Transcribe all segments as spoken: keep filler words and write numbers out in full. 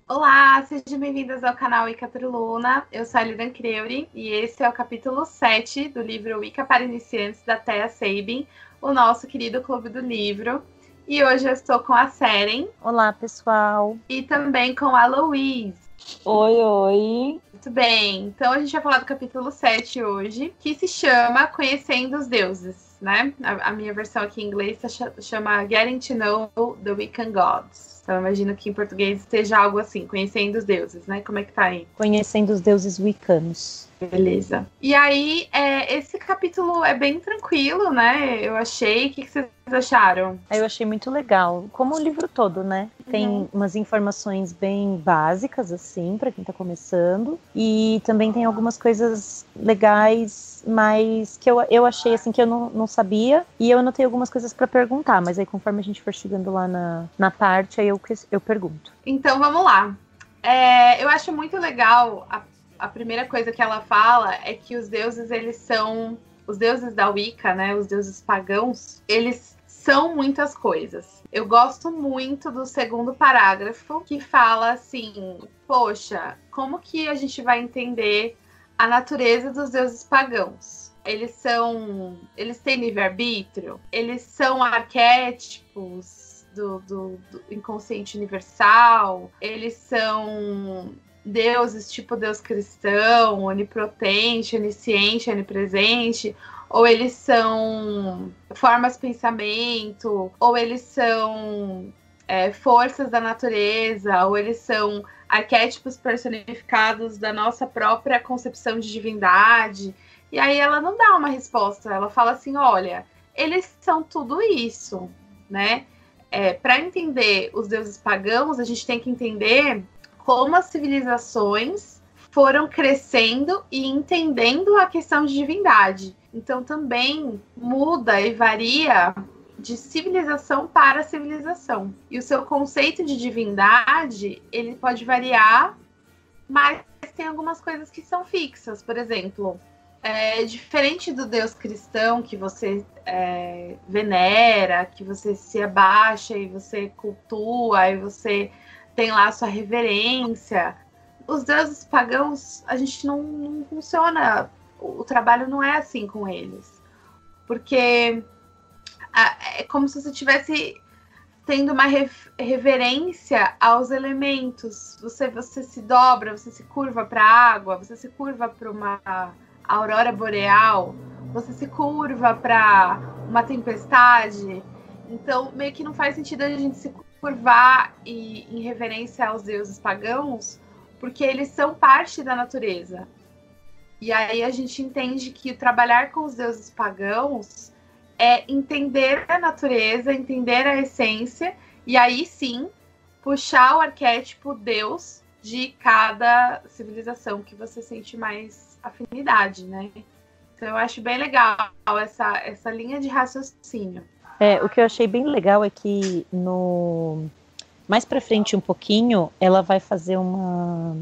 Olá, sejam bem-vindas ao canal Wicca Truluna. Eu sou a Lidan Creuri e esse é o capítulo sete do livro Wicca para Iniciantes da Thea Sabin, o nosso querido clube do livro. E hoje eu estou com a Seren. Olá, pessoal. E também com a Louise. Oi, oi. Muito bem, então a gente vai falar do capítulo sete hoje, que se chama Conhecendo os Deuses, né? A, a minha versão aqui em inglês chama Getting to Know the Wiccan Gods. Então eu imagino que em português esteja algo assim, Conhecendo os Deuses, né? Como é que tá aí? Conhecendo os Deuses Wiccanos. Beleza. E aí, é, esse capítulo é bem tranquilo, né? Eu achei. O que, que vocês acharam? Eu achei muito legal. Como o livro todo, né? Tem uhum. umas informações bem básicas, assim, para quem tá começando. E também tem algumas coisas legais, mas que eu, eu achei, assim, que eu não, não sabia. E eu anotei algumas coisas para perguntar. Mas aí, conforme a gente for chegando lá na, na parte, aí eu, eu pergunto. Então, vamos lá. É, eu acho muito legal a A primeira coisa que ela fala é que os deuses, eles são... Os deuses da Wicca, né? Os deuses pagãos, eles são muitas coisas. Eu gosto muito do segundo parágrafo, que fala assim... Poxa, como que a gente vai entender a natureza dos deuses pagãos? Eles são... Eles têm livre-arbítrio? Eles são arquétipos do, do, do inconsciente universal? Eles são... deuses tipo Deus cristão, onipotente, onisciente, onipresente, ou eles são formas de pensamento, ou eles são é, forças da natureza, ou eles são arquétipos personificados da nossa própria concepção de divindade. E aí ela não dá uma resposta, ela fala assim, olha, eles são tudo isso, né? É, para entender os deuses pagãos, a gente tem que entender como as civilizações foram crescendo e entendendo a questão de divindade. Então também muda e varia de civilização para civilização. E o seu conceito de divindade, ele pode variar, mas tem algumas coisas que são fixas. Por exemplo, é diferente do Deus cristão que você é, venera, que você se abaixa e você cultua e você... tem lá a sua reverência. Os deuses pagãos, a gente não, não funciona, o, o trabalho não é assim com eles. Porque a, é como se você estivesse tendo uma ref, reverência aos elementos. Você, você se dobra, você se curva para a água, você se curva para uma aurora boreal, você se curva para uma tempestade. Então, meio que não faz sentido a gente se curvar e, em reverência aos deuses pagãos, porque eles são parte da natureza. E aí a gente entende que trabalhar com os deuses pagãos é entender a natureza, entender a essência, e aí sim puxar o arquétipo Deus de cada civilização que você sente mais afinidade, né? Então eu acho bem legal essa, essa linha de raciocínio. É, o que eu achei bem legal é que no mais para frente um pouquinho, ela vai fazer uma,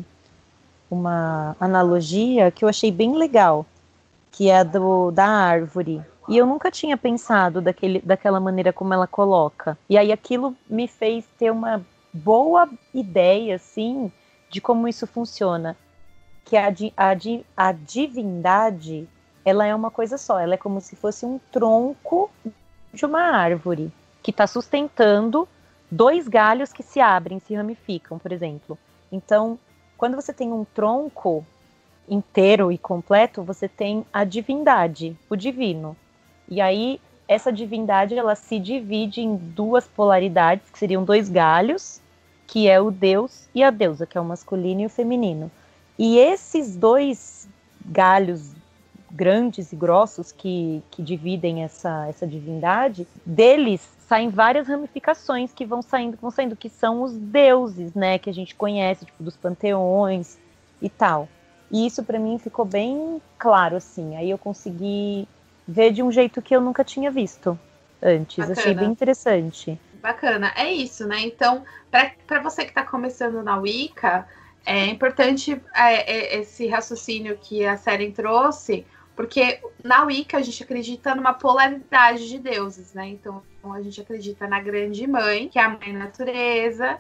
uma analogia que eu achei bem legal, que é a do, da árvore. E eu nunca tinha pensado daquele, daquela maneira como ela coloca. E aí aquilo me fez ter uma boa ideia, assim, de como isso funciona. Que a, a, a divindade, ela é uma coisa só, ela é como se fosse um tronco de uma árvore que está sustentando dois galhos que se abrem, se ramificam, por exemplo. Então, quando você tem um tronco inteiro e completo, você tem a divindade, o divino. E aí, essa divindade, ela se divide em duas polaridades, que seriam dois galhos, que é o Deus e a deusa, que é o masculino e o feminino. E esses dois galhos grandes e grossos que, que dividem essa, essa divindade, deles saem várias ramificações que vão saindo, vão saindo, que são os deuses, né, que a gente conhece, tipo, dos panteões e tal. E isso para mim ficou bem claro, assim, aí eu consegui ver de um jeito que eu nunca tinha visto antes. Bacana. Achei bem interessante. Bacana, é isso, né, então, para você que está começando na Wicca, é importante é, é, esse raciocínio que a Seren trouxe, porque na Wicca a gente acredita numa polaridade de deuses, né? Então a gente acredita na grande mãe, que é a mãe natureza,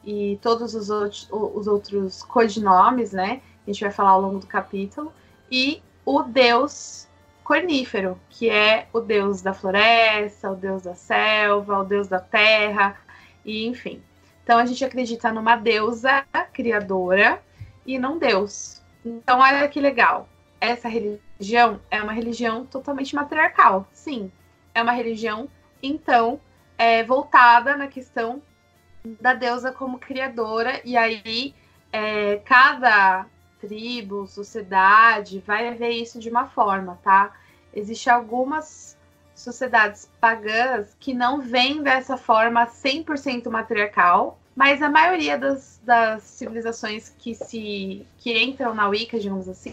e todos os, outros, os outros codinomes, né? A gente vai falar ao longo do capítulo. E o deus cornífero, que é o deus da floresta, o deus da selva, o deus da terra, e enfim. Então a gente acredita numa deusa criadora e num deus. Então olha que legal. Essa religião é uma religião totalmente matriarcal. Sim, é uma religião, então, é, voltada na questão da deusa como criadora. E aí, é, cada tribo, sociedade, vai ver isso de uma forma, tá? Existem algumas sociedades pagãs que não veem dessa forma cem por cento matriarcal, mas a maioria das, das civilizações que, se, que entram na Wicca, digamos assim,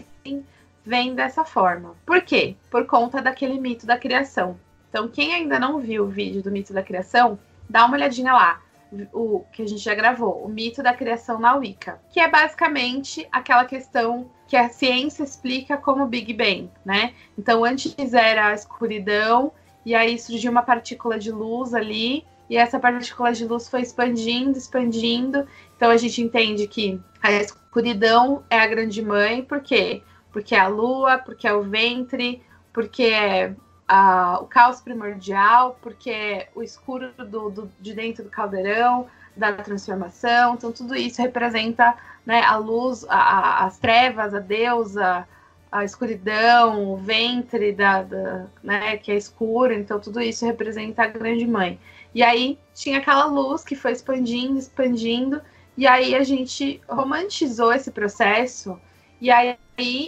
vem dessa forma. Por quê? Por conta daquele mito da criação. Então, quem ainda não viu o vídeo do mito da criação, dá uma olhadinha lá, o que a gente já gravou, o mito da criação na Wicca, que é basicamente aquela questão que a ciência explica como Big Bang, né? Então, antes era a escuridão, e aí surgiu uma partícula de luz ali, e essa partícula de luz foi expandindo, expandindo. Então, a gente entende que a escuridão é a grande mãe, por quê? Porque é a lua, porque é o ventre, porque é a, o caos primordial, porque é o escuro do, do, de dentro do caldeirão, da transformação. Então, tudo isso representa, né, a luz, a, a, as trevas, a deusa, a escuridão, o ventre, da, da, né, que é escuro. Então, tudo isso representa a grande mãe. E aí, tinha aquela luz que foi expandindo, expandindo, e aí a gente romantizou esse processo, e aí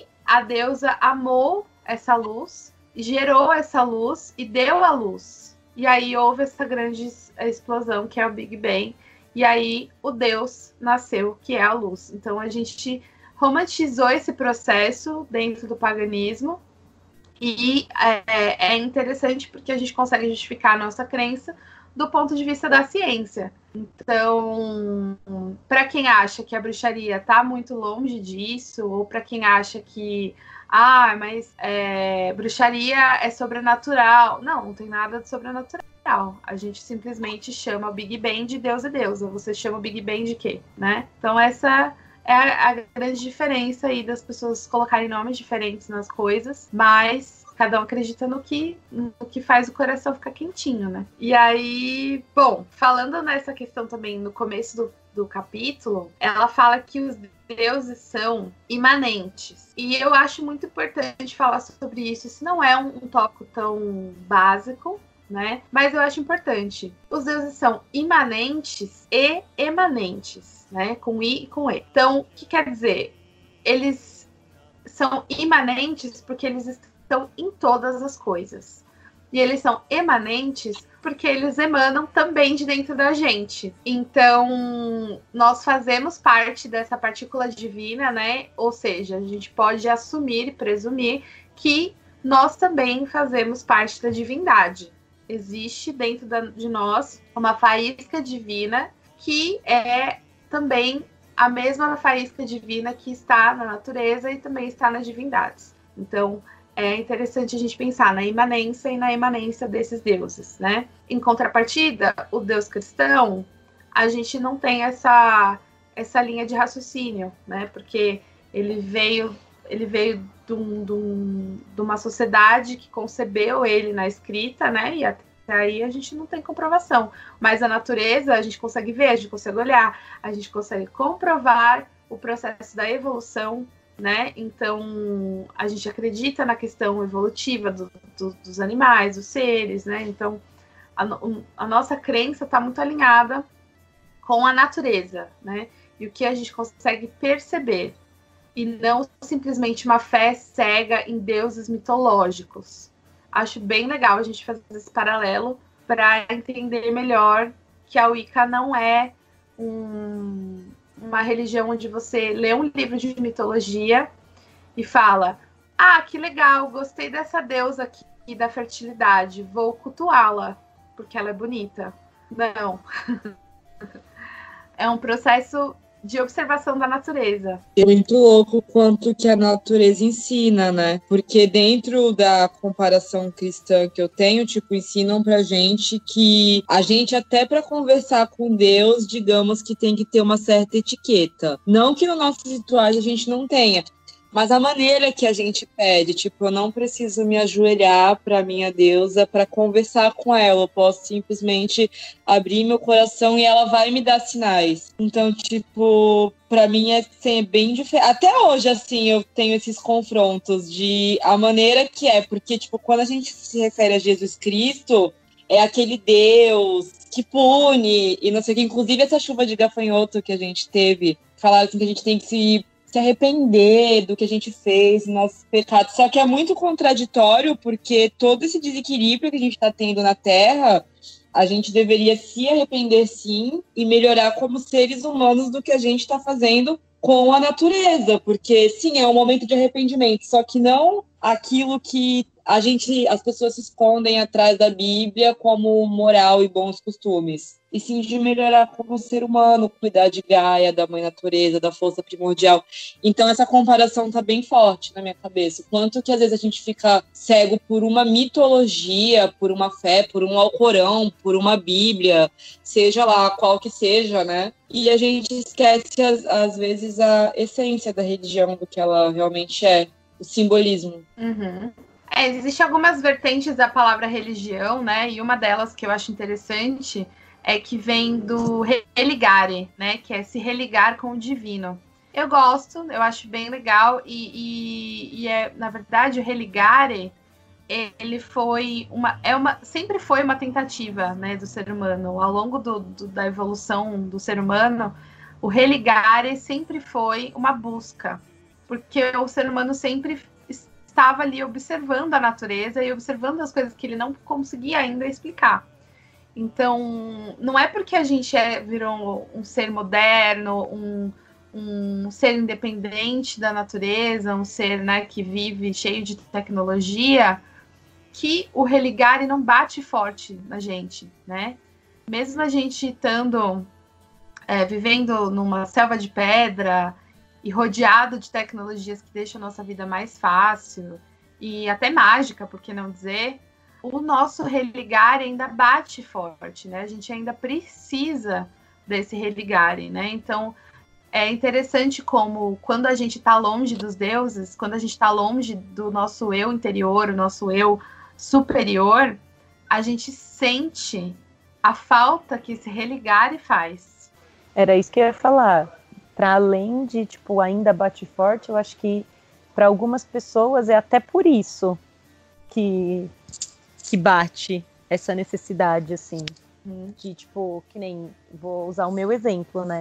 a deusa amou essa luz, gerou essa luz e deu a luz. E aí houve essa grande explosão, que é o Big Bang. E aí o Deus nasceu, que é a luz. Então a gente romantizou esse processo dentro do paganismo. E é, é interessante porque a gente consegue justificar a nossa crença do ponto de vista da ciência. Então, para quem acha que a bruxaria está muito longe disso, ou para quem acha que ah, mas é, bruxaria é sobrenatural. Não, não tem nada de sobrenatural. A gente simplesmente chama o Big Bang de Deus e deusa. Você chama o Big Bang de quê, né? Então essa é a, a grande diferença aí das pessoas colocarem nomes diferentes nas coisas, mas cada um acredita no que, no que faz o coração ficar quentinho, né? E aí, bom, falando nessa questão também no começo do, do capítulo, ela fala que os deuses são imanentes. E eu acho muito importante falar sobre isso. Isso não é um, um tópico tão básico, né? Mas eu acho importante. Os deuses são imanentes e emanentes, né? Com I e com E. Então, o que quer dizer? Eles são imanentes porque eles estão em todas as coisas. E eles são emanentes porque eles emanam também de dentro da gente. Então, nós fazemos parte dessa partícula divina, né? Ou seja, a gente pode assumir e presumir que nós também fazemos parte da divindade. Existe dentro da, de nós uma faísca divina que é também a mesma faísca divina que está na natureza e também está nas divindades. Então, é interessante a gente pensar na imanência e na emanência desses deuses, né? Em contrapartida, o Deus cristão, a gente não tem essa, essa linha de raciocínio, né? Porque ele veio, ele veio de, um, de, um, de uma sociedade que concebeu ele na escrita, né? E até aí a gente não tem comprovação. Mas a natureza a gente consegue ver, a gente consegue olhar, a gente consegue comprovar o processo da evolução, né? Então, a gente acredita na questão evolutiva do, do, dos animais, dos seres, né? Então, a, a nossa crença está muito alinhada com a natureza, né? E o que a gente consegue perceber. E não simplesmente uma fé cega em deuses mitológicos. Acho bem legal a gente fazer esse paralelo para entender melhor que a Wicca não é um... uma religião onde você lê um livro de mitologia e fala, ah, que legal, gostei dessa deusa aqui da fertilidade, vou cultuá-la, porque ela é bonita. Não. É um processo de observação da natureza. É muito louco quanto que a natureza ensina, né? Porque dentro da comparação cristã que eu tenho, tipo, ensinam pra gente que a gente até para conversar com Deus, digamos que tem que ter uma certa etiqueta. Não que no nossos rituais a gente não tenha, mas a maneira que a gente pede, tipo, eu não preciso me ajoelhar para minha deusa para conversar com ela, eu posso simplesmente abrir meu coração e ela vai me dar sinais. Então, tipo, para mim é assim, bem diferente. Até hoje, assim, eu tenho esses confrontos de a maneira que é, porque, tipo, quando a gente se refere a Jesus Cristo, é aquele Deus que pune e não sei o que. Inclusive, essa chuva de gafanhoto que a gente teve, falaram assim, que a gente tem que se se arrepender do que a gente fez, nossos pecados. Só que é muito contraditório, porque todo esse desequilíbrio que a gente está tendo na Terra, a gente deveria se arrepender sim e melhorar como seres humanos do que a gente está fazendo com a natureza, porque sim, é um momento de arrependimento, só que não aquilo que a gente, as pessoas se escondem atrás da Bíblia como moral e bons costumes. E sim de melhorar como ser humano, cuidar de Gaia, da mãe natureza, da força primordial. Então essa comparação tá bem forte na minha cabeça. Quanto que às vezes a gente fica cego por uma mitologia, por uma fé, por um Alcorão, por uma Bíblia, seja lá qual que seja, né? E a gente esquece às, às vezes a essência da religião, do que ela realmente é, o simbolismo. Uhum. É, existem algumas vertentes da palavra religião, né? E uma delas que eu acho interessante é que vem do religare, né? Que é se religar com o divino. Eu gosto, eu acho bem legal e, e, e é, na verdade, o religare, ele foi uma, é uma, sempre foi uma tentativa, né, do ser humano. Ao longo do, do, da evolução do ser humano, o religare sempre foi uma busca, porque o ser humano sempre estava ali observando a natureza e observando as coisas que ele não conseguia ainda explicar. Então, não é porque a gente é, virou um ser moderno, um, um ser independente da natureza, um ser, né, que vive cheio de tecnologia, que o religare não bate forte na gente, né? Mesmo a gente estando, é, vivendo numa selva de pedra e rodeado de tecnologias que deixam a nossa vida mais fácil e até mágica, por que não dizer, o nosso religare ainda bate forte, né? A gente ainda precisa desse religare, né? Então, é interessante como quando a gente está longe dos deuses, quando a gente está longe do nosso eu interior, o nosso eu superior, a gente sente a falta que esse religare faz. Era isso que eu ia falar. Para além de, tipo, ainda bate forte, eu acho que para algumas pessoas é até por isso que, que bate essa necessidade, assim, hum. de, tipo, que nem, vou usar o meu exemplo, né,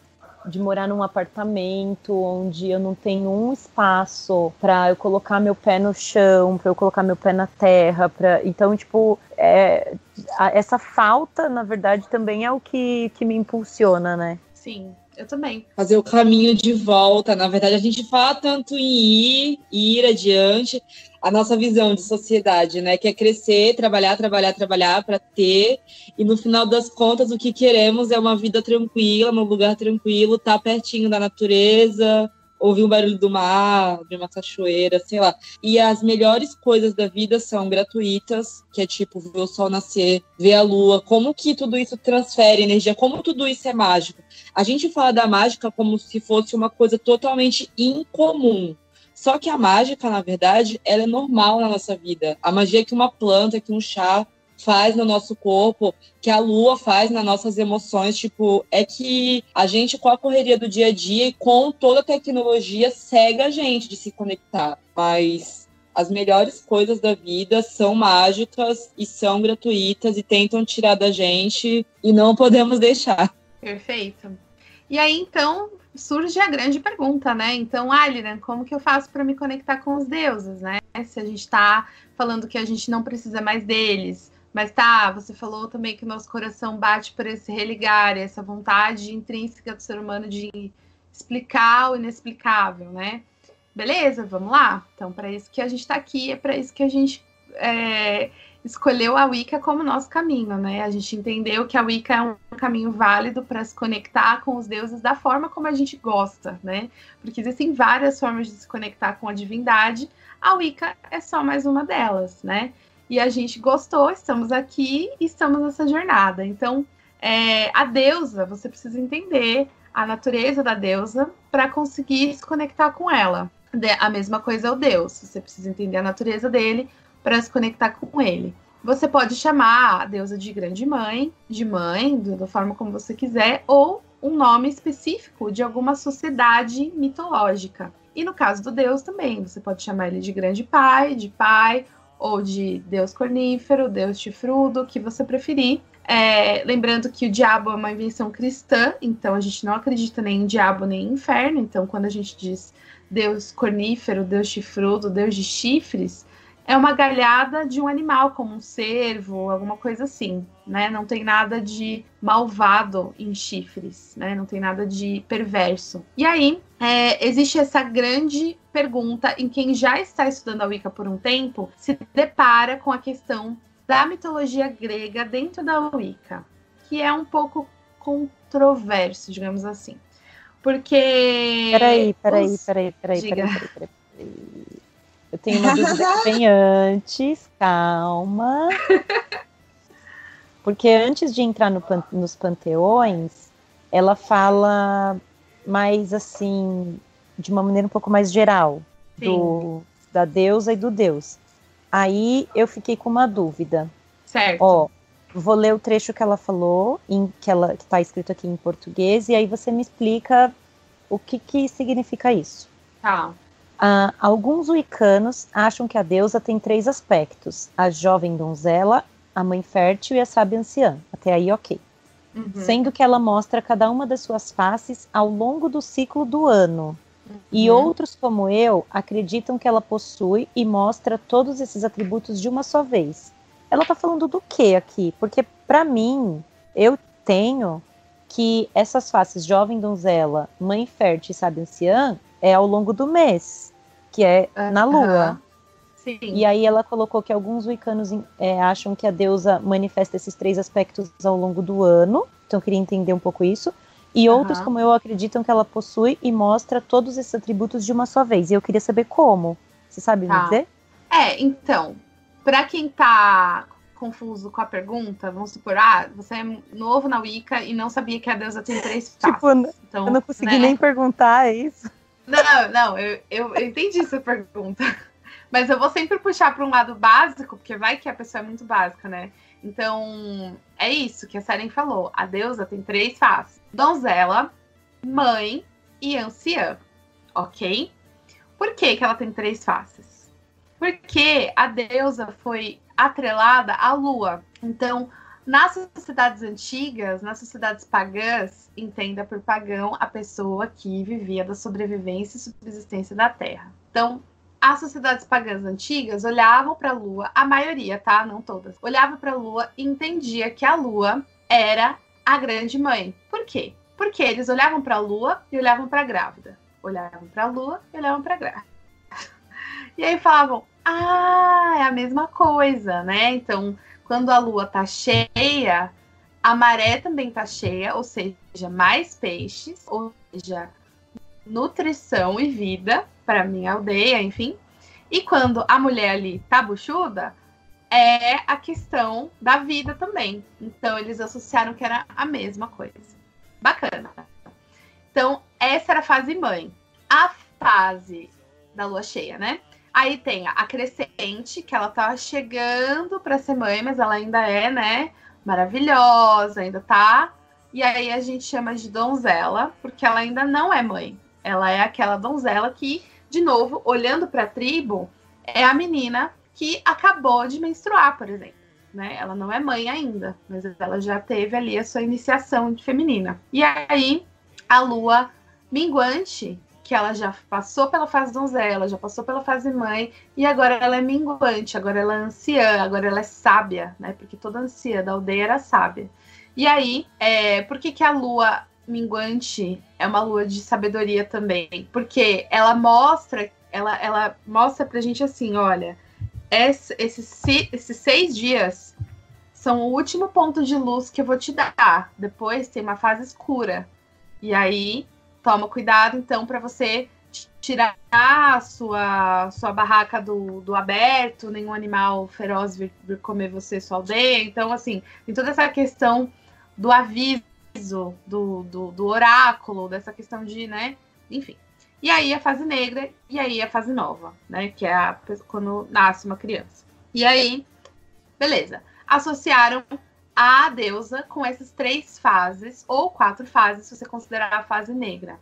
de morar num apartamento onde eu não tenho um espaço para eu colocar meu pé no chão, para eu colocar meu pé na terra, pra... então, tipo, é... essa falta, na verdade, também é o que, que me impulsiona, né? Sim. Eu também. Fazer o caminho de volta. Na verdade, a gente fala tanto em ir, ir adiante, a nossa visão de sociedade, né? Que é crescer, trabalhar, trabalhar, trabalhar para ter. E no final das contas, o que queremos é uma vida tranquila, num lugar tranquilo, estar tá pertinho da natureza, ouvir o barulho do mar, de uma cachoeira, sei lá. E as melhores coisas da vida são gratuitas, que é tipo ver o sol nascer, ver a lua, como que tudo isso transfere energia, como tudo isso é mágico. A gente fala da mágica como se fosse uma coisa totalmente incomum. Só que a mágica, na verdade, ela é normal na nossa vida. A magia que uma planta, que um chá faz no nosso corpo, que a lua faz nas nossas emoções, tipo, é que a gente, com a correria do dia a dia e com toda a tecnologia, cega a gente de se conectar. Mas as melhores coisas da vida são mágicas e são gratuitas e tentam tirar da gente e não podemos deixar. Perfeito. E aí, então, surge a grande pergunta, né? Então, Aliran, como que eu faço para me conectar com os deuses, né? Se a gente está falando que a gente não precisa mais deles, mas tá, você falou também que o nosso coração bate por esse religar, essa vontade intrínseca do ser humano de explicar o inexplicável, né? Beleza, vamos lá? Então, para isso que a gente está aqui, é para isso que a gente é, escolheu a Wicca como nosso caminho, né? A gente entendeu que a Wicca é um caminho válido para se conectar com os deuses da forma como a gente gosta, né? Porque existem várias formas de se conectar com a divindade, a Wicca é só mais uma delas, né? E a gente gostou, estamos aqui e estamos nessa jornada. Então, é, a deusa, você precisa entender a natureza da deusa para conseguir se conectar com ela. A mesma coisa é o Deus, você precisa entender a natureza dele para se conectar com ele. Você pode chamar a deusa de grande mãe, de mãe, da forma como você quiser, ou um nome específico de alguma sociedade mitológica. E no caso do Deus também, você pode chamar ele de grande pai, de pai, ou de Deus cornífero, Deus chifrudo, o que você preferir. É, lembrando que o diabo é uma invenção cristã, então a gente não acredita nem em diabo nem em inferno. Então, quando a gente diz Deus cornífero, Deus chifrudo, Deus de chifres, é uma galhada de um animal, como um cervo, alguma coisa assim, né? Não tem nada de malvado em chifres, né? Não tem nada de perverso. E aí, é, existe essa grande pergunta em quem já está estudando a Wicca por um tempo, se depara com a questão da mitologia grega dentro da Wicca, que é um pouco controverso, digamos assim. Porque... Peraí, peraí, os... peraí, peraí, Diga. peraí, peraí, peraí. Eu tenho uma dúvida que vem antes, calma. Porque antes de entrar no pan- nos panteões, ela fala mais assim, de uma maneira um pouco mais geral, do, da deusa e do deus. Aí eu fiquei com uma dúvida. Certo. Ó, vou ler o trecho que ela falou, em, que ela que está escrito aqui em português, e aí você me explica o que, que significa isso. Tá. Ah, alguns wiccanos acham que a deusa tem três aspectos: a jovem donzela, a mãe fértil e a sábia anciã. Até aí, ok. Uhum. Sendo que ela mostra cada uma das suas faces ao longo do ciclo do ano. Uhum. E outros, como eu, acreditam que ela possui e mostra todos esses atributos de uma só vez. Ela tá falando do que aqui? Porque, para mim, eu tenho que essas faces, jovem donzela, mãe fértil e sábia anciã, é ao longo do mês, que é na lua. Uhum. Sim. E aí ela colocou que alguns wiccanos é, acham que a deusa manifesta esses três aspectos ao longo do ano. Então eu queria entender um pouco isso. E Uhum. outros, como eu, acreditam que ela possui e mostra todos esses atributos de uma só vez. E eu queria saber como. Você sabe Tá. me dizer? É, então, para quem tá confuso com a pergunta, vamos supor, ah, você é novo na Wicca e não sabia que a deusa tem três faces. Tipo, então, eu não consegui né? nem perguntar, é isso? Não, não, eu, eu, eu entendi sua pergunta. Mas eu vou sempre puxar para um lado básico, porque vai que a pessoa é muito básica, né? Então, é isso que a Saren falou. A deusa tem três faces: donzela, mãe e anciã. Ok? Por que que ela tem três faces? Porque a deusa foi atrelada à lua. Então, nas sociedades antigas, nas sociedades pagãs, entenda por pagão a pessoa que vivia da sobrevivência e subsistência da terra. Então, as sociedades pagãs antigas olhavam para a lua, a maioria, tá? Não todas. Olhava para a lua e entendia que a lua era a grande mãe. Por quê? Porque eles olhavam para a lua e olhavam para a grávida. Olhavam para a lua e olhavam para a grávida. E aí falavam, ah, é a mesma coisa, né? Então, quando a lua tá cheia, a maré também tá cheia, ou seja, mais peixes, ou seja, nutrição e vida para minha aldeia, enfim. E quando a mulher ali tá buchuda, é a questão da vida também. Então, eles associaram que era a mesma coisa. Bacana. Então, essa era a fase mãe. A fase da lua cheia, né? Aí tem a crescente, que ela tá chegando para ser mãe, mas ela ainda é, né, maravilhosa, ainda tá. E aí a gente chama de donzela, porque ela ainda não é mãe. Ela é aquela donzela que, de novo, olhando para a tribo, é a menina que acabou de menstruar, por exemplo, né? Ela não é mãe ainda, mas ela já teve ali a sua iniciação de feminina. E aí a lua minguante, que ela já passou pela fase donzela, já passou pela fase mãe, e agora ela é minguante, agora ela é anciã, agora ela é sábia, né? Porque toda anciã da aldeia era sábia. E aí, é, por que que a lua minguante é uma lua de sabedoria também? Porque ela mostra, ela, ela mostra pra gente assim, olha, esse, esses, esses seis dias são o último ponto de luz que eu vou te dar. Depois tem uma fase escura. E aí, toma cuidado, então, para você tirar a sua, sua barraca do, do aberto, nenhum animal feroz vir, vir comer você, sua aldeia. Então, assim, tem toda essa questão do aviso, do, do, do oráculo, dessa questão de, né, enfim. E aí a fase negra, e aí a fase nova, né, que é a, quando nasce uma criança. E aí, beleza. Associaram a deusa com essas três fases, ou quatro fases, se você considerar a fase negra.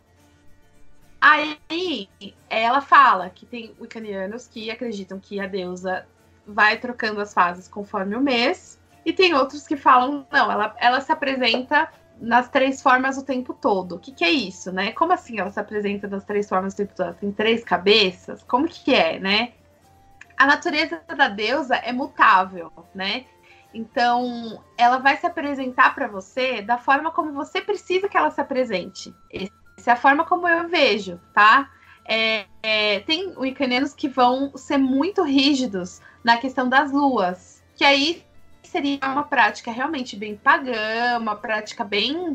Aí, ela fala que tem wiccanianos que acreditam que a deusa vai trocando as fases conforme o mês, e tem outros que falam, não, ela, ela se apresenta nas três formas o tempo todo. O que, que é isso, né? Como assim ela se apresenta nas três formas o tempo todo? Ela tem três cabeças? Como que é, né? A natureza da deusa é mutável, né? Então, ela vai se apresentar para você da forma como você precisa que ela se apresente. Essa é a forma como eu vejo, tá? É, é, tem wiccanianos que vão ser muito rígidos na questão das luas, que aí seria uma prática realmente bem pagã, uma prática bem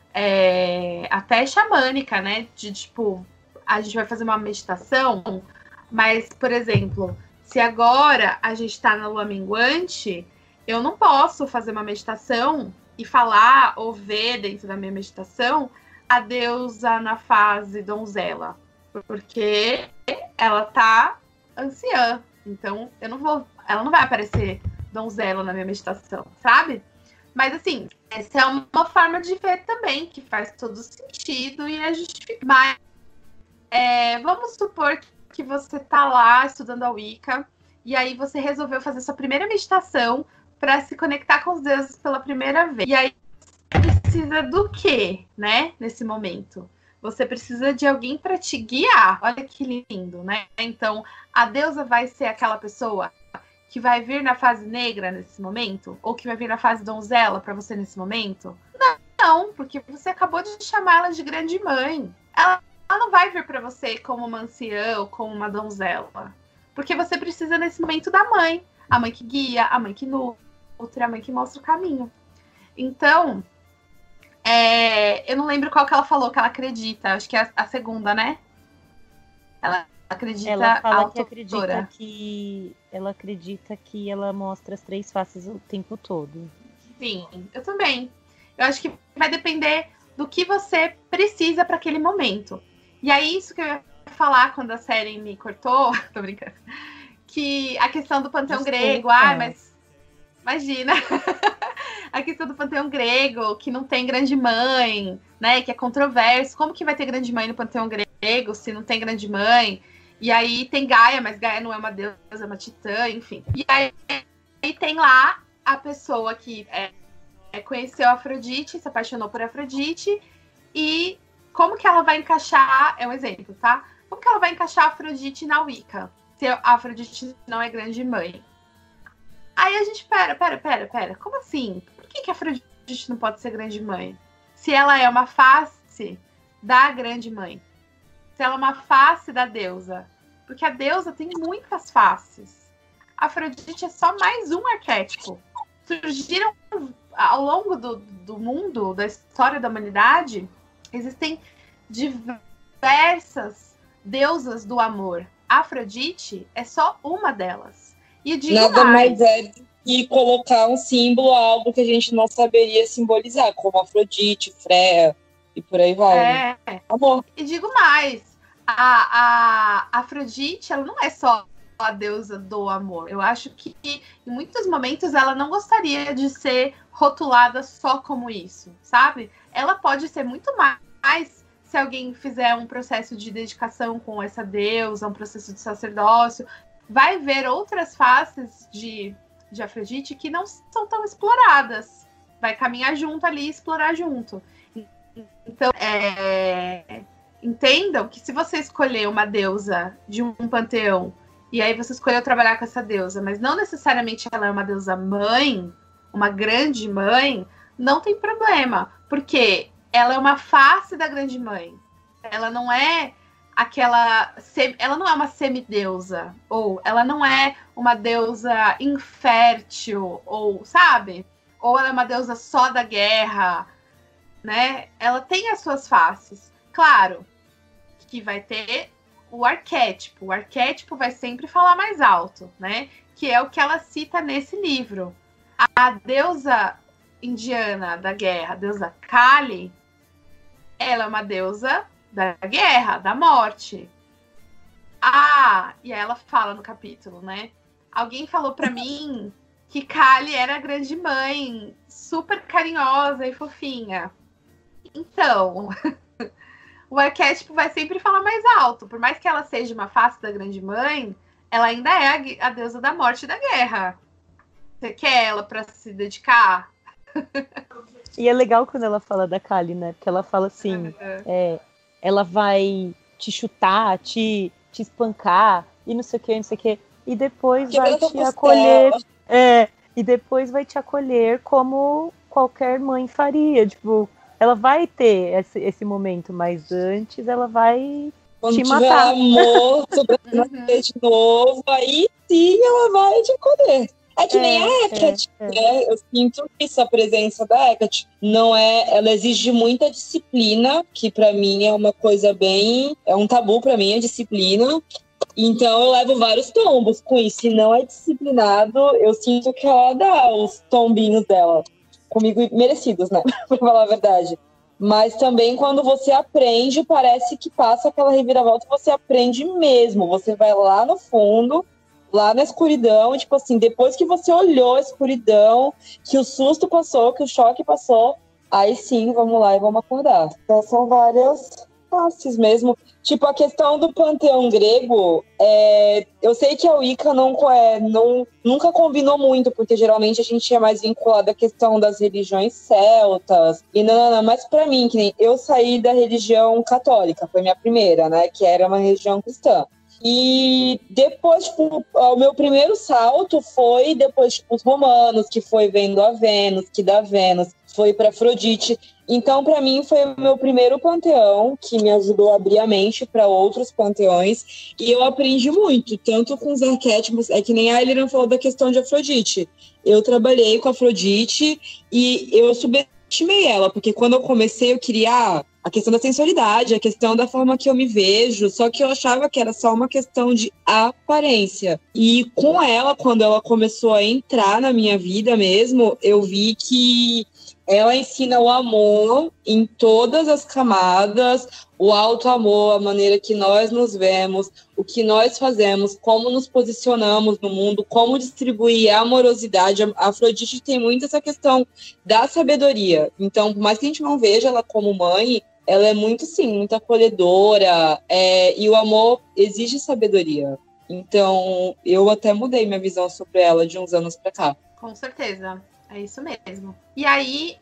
é, até xamânica, né? De tipo, a gente vai fazer uma meditação, mas, por exemplo, se agora a gente tá na lua minguante, eu não posso fazer uma meditação e falar ou ver dentro da minha meditação a deusa na fase donzela, porque ela tá anciã, então eu não vou, ela não vai aparecer donzela na minha meditação, sabe? Mas assim, essa é uma forma de ver também, que faz todo sentido e é justificado. Mas é, vamos supor que você tá lá estudando a Wicca e aí você resolveu fazer sua primeira meditação para se conectar com os deuses pela primeira vez. E aí precisa do quê, né? Nesse momento, você precisa de alguém para te guiar. Olha que lindo, né? Então, a deusa vai ser aquela pessoa que vai vir na fase negra nesse momento, ou que vai vir na fase donzela para você nesse momento? Não, não, porque você acabou de chamar ela de grande mãe. Ela, ela não vai vir para você como uma anciã ou como uma donzela, porque você precisa nesse momento da mãe, a mãe que guia, a mãe que nutre, a mãe que mostra o caminho. Então, É, eu não lembro qual que ela falou que ela acredita. Acho que é a, a segunda, né? Ela acredita. Ela fala a que acredita que ela acredita que ela mostra as três faces o tempo todo. Sim, eu também. Eu acho que vai depender do que você precisa para aquele momento. E aí, isso que eu ia falar quando a série me cortou, tô brincando, que a questão do panteão Desculpa. grego, ai, mas imagina. A questão do panteão grego, que não tem grande mãe, né? Que é controverso. Como que vai ter grande mãe no panteão grego se não tem grande mãe? E aí tem Gaia, mas Gaia não é uma deusa, é uma titã, enfim. E aí, aí tem lá a pessoa que é, é, conheceu a Afrodite, se apaixonou por Afrodite. E como que ela vai encaixar... É um exemplo, tá? Como que ela vai encaixar a Afrodite na Wicca? Se a Afrodite não é grande mãe. Aí a gente, pera, pera, pera, pera. Como assim? Por que, que a Afrodite não pode ser grande mãe? Se ela é uma face da grande mãe. Se ela é uma face da deusa. Porque a deusa tem muitas faces. A Afrodite é só mais um arquétipo. Surgiram ao longo do, do mundo, da história da humanidade, existem diversas deusas do amor. A Afrodite é só uma delas. E digo Nada mais, mais é do que colocar um símbolo, algo que a gente não saberia simbolizar, como Afrodite, Freia e por aí vai. É. Né? Amor. E digo mais, a, a Afrodite, ela não é só a deusa do amor. Eu acho que em muitos momentos ela não gostaria de ser rotulada só como isso, sabe? Ela pode ser muito mais se alguém fizer um processo de dedicação com essa deusa, um processo de sacerdócio. Vai ver outras faces de, de Afrodite que não são tão exploradas. Vai caminhar junto ali e explorar junto. Então, é, entendam que se você escolher uma deusa de um panteão, e aí você escolheu trabalhar com essa deusa, mas não necessariamente ela é uma deusa mãe, uma grande mãe, não tem problema. Porque ela é uma face da grande mãe. Ela não é... aquela... Ela não é uma semideusa, ou ela não é uma deusa infértil, ou, sabe? Ou ela é uma deusa só da guerra, né? Ela tem as suas faces. Claro que vai ter o arquétipo. O arquétipo vai sempre falar mais alto, né? Que é o que ela cita nesse livro. A deusa indiana da guerra, a deusa Kali, ela é uma deusa da guerra, da morte. Ah, e aí ela fala no capítulo, né? Alguém falou pra mim que Kali era a grande mãe, super carinhosa e fofinha. Então, o arquétipo vai sempre falar mais alto. Por mais que ela seja uma face da grande mãe, ela ainda é a, a deusa da morte e da guerra. Você quer ela pra se dedicar? E é legal quando ela fala da Kali, né? Porque ela fala assim, uhum. é, ela vai te chutar, te, te espancar, e não sei o que, não sei o que. E depois que vai te acolher. É, e depois vai te acolher como qualquer mãe faria. Tipo, ela vai ter esse, esse momento, mas antes ela vai quando te tiver matar. amor, sobre uhum. de novo, aí sim ela vai te acolher. É que é, nem a Hecate, é, é. né? Eu sinto isso, a presença da Hecate. Não é, ela exige muita disciplina, que pra mim é uma coisa bem... É um tabu pra mim, a disciplina. Então eu levo vários tombos com isso. Se não é disciplinado, eu sinto que ela dá os tombinhos dela. Comigo merecidos, né? Pra falar a verdade. Mas também quando você aprende, parece que passa aquela reviravolta, você aprende mesmo. Você vai lá no fundo... lá na escuridão, tipo assim, depois que você olhou a escuridão, que o susto passou, que o choque passou, aí sim, vamos lá e vamos acordar. Então são várias faces mesmo. Tipo, a questão do panteão grego, é, eu sei que a Wicca não, é, não, nunca combinou muito, porque geralmente a gente é mais vinculado à questão das religiões celtas, e não, não, não, mas pra mim, que nem eu saí da religião católica, foi minha primeira, né, que era uma religião cristã. E depois, tipo, o meu primeiro salto foi depois, tipo, os romanos, que foi vendo a Vênus, que da Vênus foi para Afrodite. Então, para mim, foi o meu primeiro panteão, que me ajudou a abrir a mente para outros panteões. E eu aprendi muito, tanto com os arquétipos, é que nem a Eliran falou da questão de Afrodite. Eu trabalhei com Afrodite e eu subestimei ela, porque quando eu comecei, eu queria... a questão da sensualidade, a questão da forma que eu me vejo, só que eu achava que era só uma questão de aparência. E com ela, quando ela começou a entrar na minha vida mesmo, eu vi que ela ensina o amor em todas as camadas, o alto amor, a maneira que nós nos vemos, o que nós fazemos, como nos posicionamos no mundo, como distribuir a amorosidade. A Afrodite tem muito essa questão da sabedoria. Então, por mais que a gente não veja ela como mãe, ela é muito, sim, muito acolhedora, é, e o amor exige sabedoria. Então, eu até mudei minha visão sobre ela de uns anos pra cá. Com certeza, é isso mesmo. E aí,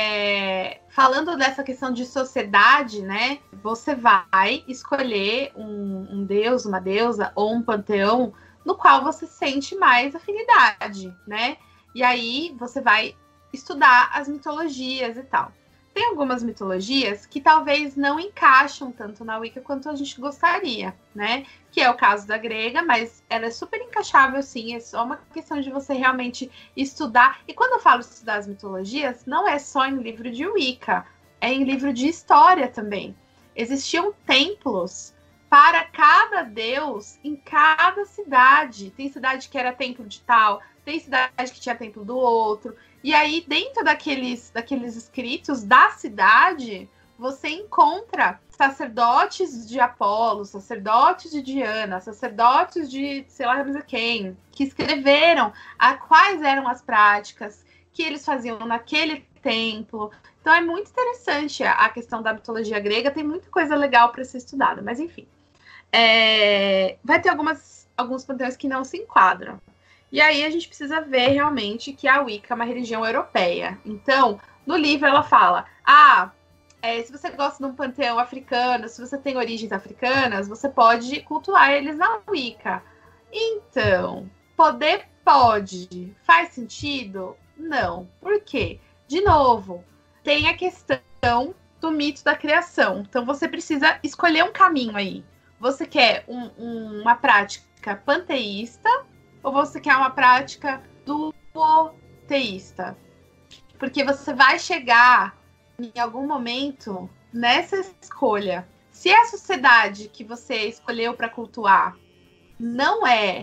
é, falando dessa questão de sociedade, né, você vai escolher um, um deus, uma deusa ou um panteão no qual você sente mais afinidade, né? E aí, você vai estudar as mitologias e tal. Tem algumas mitologias que talvez não encaixam tanto na Wicca quanto a gente gostaria, né? Que é o caso da grega, mas ela é super encaixável, sim. É só uma questão de você realmente estudar. E quando eu falo estudar as mitologias, não é só em livro de Wicca, é em livro de história também. Existiam templos para cada deus em cada cidade. Tem cidade que era templo de tal, tem cidade que tinha templo do outro. E aí, dentro daqueles, daqueles escritos da cidade, você encontra sacerdotes de Apolo, sacerdotes de Diana, sacerdotes de sei lá quem, que escreveram a quais eram as práticas que eles faziam naquele templo. Então é muito interessante a questão da mitologia grega, tem muita coisa legal para ser estudada, mas enfim. É, vai ter algumas, alguns panteões que não se enquadram. E aí a gente precisa ver realmente que a Wicca é uma religião europeia. Então, no livro ela fala, ah, é, se você gosta de um panteão africano, se você tem origens africanas, você pode cultuar eles na Wicca. Então, poder pode. Faz sentido? Não. Por quê? De novo, tem a questão do mito da criação. Então, você precisa escolher um caminho aí. Você quer um, um, uma prática panteísta ou você quer uma prática duoteísta? Porque você vai chegar em algum momento nessa escolha. Se a sociedade que você escolheu para cultuar não é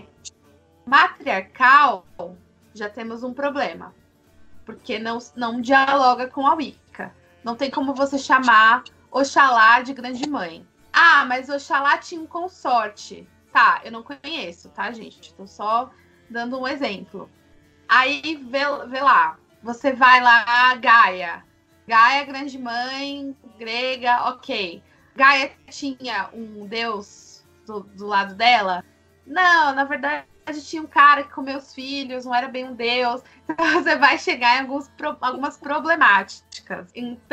matriarcal, já temos um problema. Porque não, não dialoga com a Wicca. Não tem como você chamar Oxalá de grande mãe. Ah, mas Oxalá tinha um consorte. Tá, eu não conheço, tá, gente? Tô só dando um exemplo. Aí, vê, vê lá. Você vai lá, Gaia. Gaia, grande mãe, grega, ok. Gaia tinha um deus do, do lado dela? Não, na verdade, tinha um cara que comeu os filhos, não era bem um deus. Então, você vai chegar em alguns, algumas problemáticas.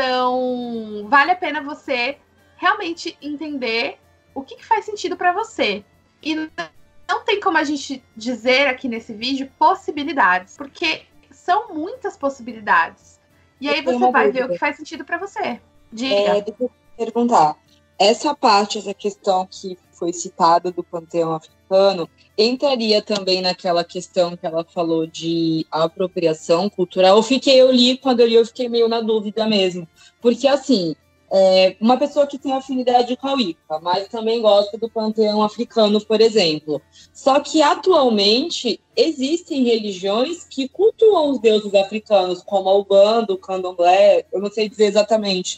Então, vale a pena você realmente entender o que, que faz sentido para você. E não tem como a gente dizer aqui nesse vídeo possibilidades, porque são muitas possibilidades. E aí você vai ver o que faz sentido para você. Diga. É, deixa eu perguntar. Essa parte, essa questão que foi citada do panteão africano, entraria também naquela questão que ela falou de apropriação cultural? Eu fiquei, eu li, quando eu li, eu fiquei meio na dúvida mesmo. Porque, assim, é, uma pessoa que tem afinidade com a Wicca, mas também gosta do panteão africano, por exemplo. Só que, atualmente, existem religiões que cultuam os deuses africanos, como a Ubanda, o Candomblé, eu não sei dizer exatamente.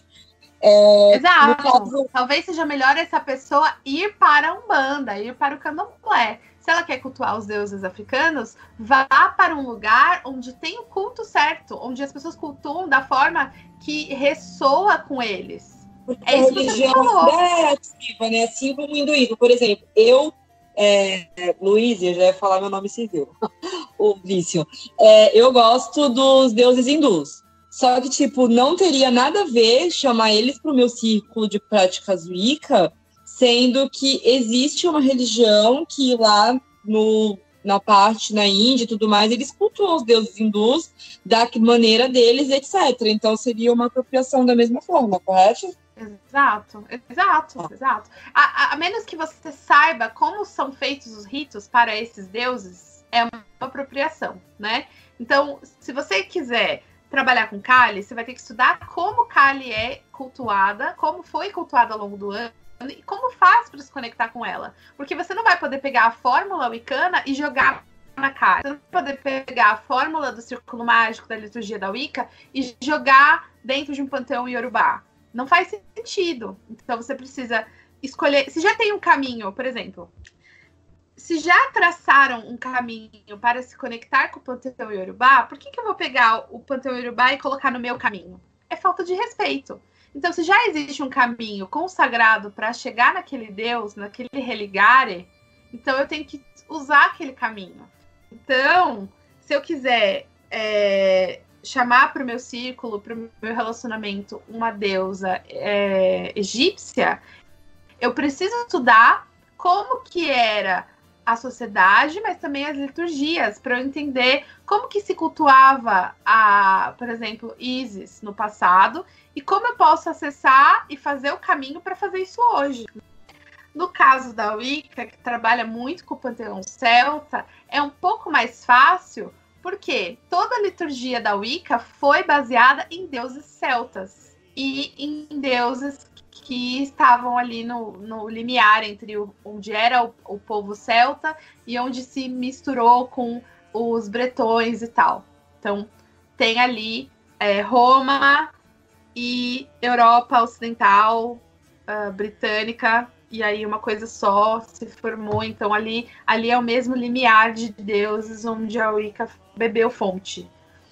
É, Exato. Caso... Talvez seja melhor essa pessoa ir para a Umbanda, ir para o Candomblé. Se ela quer cultuar os deuses africanos, vá para um lugar onde tem o culto certo, onde as pessoas cultuam da forma que ressoa com eles. Porque é isso que você falou. É ativa, né? Assim como o hinduísmo. Por exemplo, eu, é, Luiz, eu já ia falar meu nome civil, o vício. É, eu gosto dos deuses hindus. Só que, tipo, não teria nada a ver chamar eles para o meu círculo de práticas Wicca, sendo que existe uma religião que lá no, na parte, na Índia e tudo mais, eles cultuam os deuses hindus da maneira deles, etcétera. Então, seria uma apropriação da mesma forma, correto? Exato, exato, ah. exato. A, a, a menos que você saiba como são feitos os ritos para esses deuses, é uma apropriação, né? Então, se você quiser trabalhar com Kali, você vai ter que estudar como Kali é cultuada, como foi cultuada ao longo do ano e como faz para se conectar com ela. Porque você não vai poder pegar a fórmula wicana e jogar na Kali. Você não vai poder pegar a fórmula do círculo mágico da liturgia da Wicca e jogar dentro de um panteão iorubá. Não faz sentido. Então você precisa escolher. Se já tem um caminho, por exemplo, se já traçaram um caminho para se conectar com o panteão iorubá, por que, que eu vou pegar o panteão iorubá e colocar no meu caminho? É falta de respeito. Então, se já existe um caminho consagrado para chegar naquele Deus, naquele religare, então eu tenho que usar aquele caminho. Então, se eu quiser é, chamar para o meu círculo, para o meu relacionamento, uma deusa é, egípcia, eu preciso estudar como que era a sociedade, mas também as liturgias, para eu entender como que se cultuava, a, por exemplo, Ísis no passado, e como eu posso acessar e fazer o caminho para fazer isso hoje. No caso da Wicca, que trabalha muito com o panteão celta, é um pouco mais fácil, porque toda a liturgia da Wicca foi baseada em deuses celtas e em deuses que estavam ali no, no limiar entre o, onde era o, o povo celta e onde se misturou com os bretões e tal. Então, tem ali é, Roma e Europa Ocidental, uh, britânica, e aí uma coisa só se formou. Então, ali, ali é o mesmo limiar de deuses onde a Wicca bebeu fonte.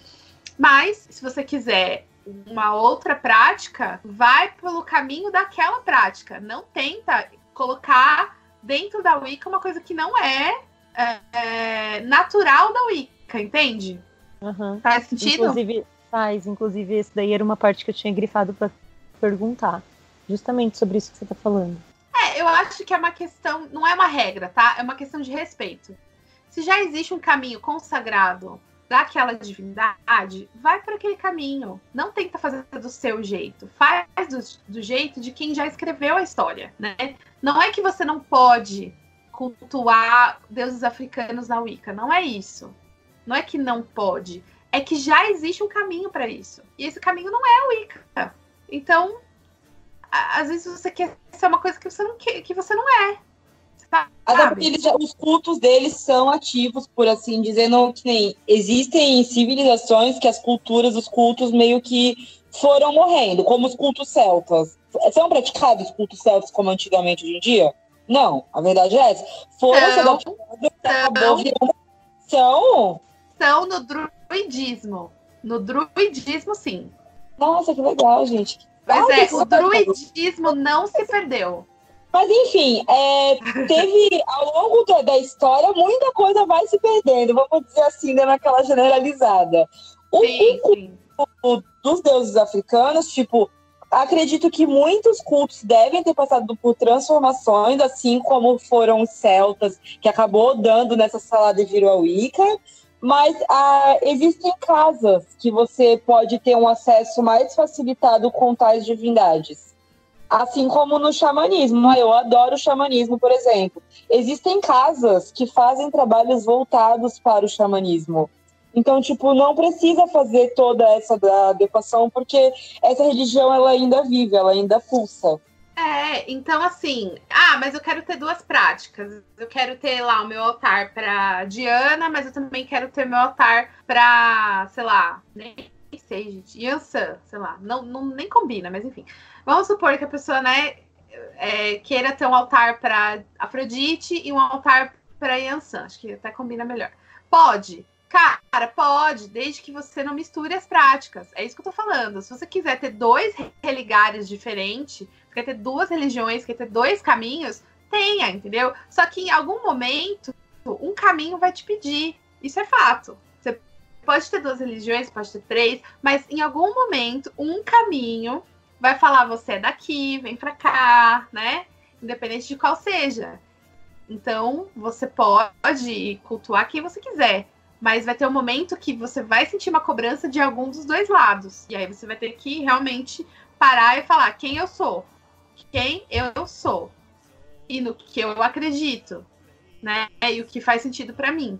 Mas, se você quiser uma outra prática, vai pelo caminho daquela prática. Não tenta colocar dentro da Wicca uma coisa que não é, é, é natural da Wicca, entende? Uhum. Faz sentido? Inclusive, faz. Inclusive, esse daí era uma parte que eu tinha grifado para perguntar. Justamente sobre isso que você tá falando. É, eu acho que é uma questão, não é uma regra, tá? É uma questão de respeito. Se já existe um caminho consagrado daquela divindade, vai por aquele caminho. Não tenta fazer do seu jeito. Faz do, do jeito de quem já escreveu a história, né? Não é que você não pode cultuar deuses africanos na Wicca. Não é isso. Não é que não pode. É que já existe um caminho para isso. E esse caminho não é a Wicca. Então, a, às vezes você quer ser uma coisa que você não, quer, que você não é. Até porque eles já, os cultos deles são ativos, por assim dizer, não que nem existem civilizações que as culturas, os cultos meio que foram morrendo, como os cultos celtas. São praticados os cultos celtas como antigamente hoje em dia? Não, a verdade é essa. Foram se adaptando, acabou virando. São? São no druidismo. No druidismo, sim. Nossa, que legal, gente. Mas ah, é, o druidismo não se perdeu. Mas, enfim, é, teve, ao longo da, da história, muita coisa vai se perdendo, vamos dizer assim, dando aquela generalizada. O sim, sim. culto dos deuses africanos, tipo, acredito que muitos cultos devem ter passado por transformações, assim como foram os celtas, que acabou dando nessa salada e virou a Wicca, mas ah, existem casas que você pode ter um acesso mais facilitado com tais divindades. Assim como no xamanismo, eu adoro o xamanismo, por exemplo. Existem casas que fazem trabalhos voltados para o xamanismo. Então, tipo, não precisa fazer toda essa adequação, porque essa religião ela ainda vive, ela ainda pulsa. É, então assim, ah, mas eu quero ter duas práticas. Eu quero ter lá o meu altar para Diana, mas eu também quero ter meu altar para, sei lá, nem sei, gente, Yansan, sei lá, não, não, nem combina, mas enfim. Vamos supor que a pessoa, né, é, queira ter um altar para Afrodite e um altar para Yansan. Acho que até combina melhor. Pode. Cara, pode, desde que você não misture as práticas. É isso que eu tô falando. Se você quiser ter dois religares diferentes, quer ter duas religiões, quer ter dois caminhos, tenha, entendeu? Só que em algum momento, um caminho vai te pedir. Isso é fato. Você pode ter duas religiões, pode ter três, mas em algum momento, um caminho vai falar, você é daqui, vem pra cá, né? Independente de qual seja. Então, você pode cultuar quem você quiser, mas vai ter um momento que você vai sentir uma cobrança de algum dos dois lados. E aí você vai ter que realmente parar e falar quem eu sou, quem eu sou, e no que eu acredito, né? E o que faz sentido pra mim.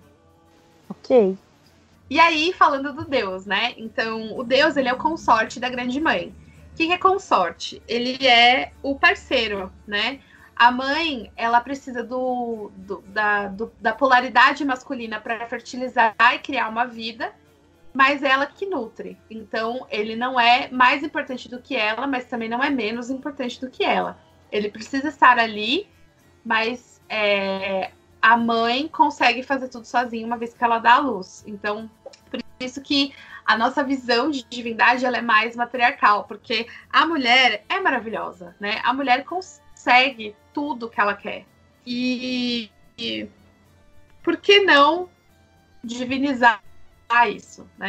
Ok. E aí, falando do Deus, né? Então, o Deus, ele é o consorte da grande mãe. O que é consorte? Ele é o parceiro, né? A mãe, ela precisa do, do, da, do, da polaridade masculina para fertilizar e criar uma vida, mas ela que nutre. Então, ele não é mais importante do que ela, mas também não é menos importante do que ela. Ele precisa estar ali, mas é, a mãe consegue fazer tudo sozinha uma vez que ela dá a luz. Então, por isso que a nossa visão de divindade ela é mais matriarcal, porque a mulher é maravilhosa, né? A mulher consegue tudo que ela quer. E, e por que não divinizar isso, né?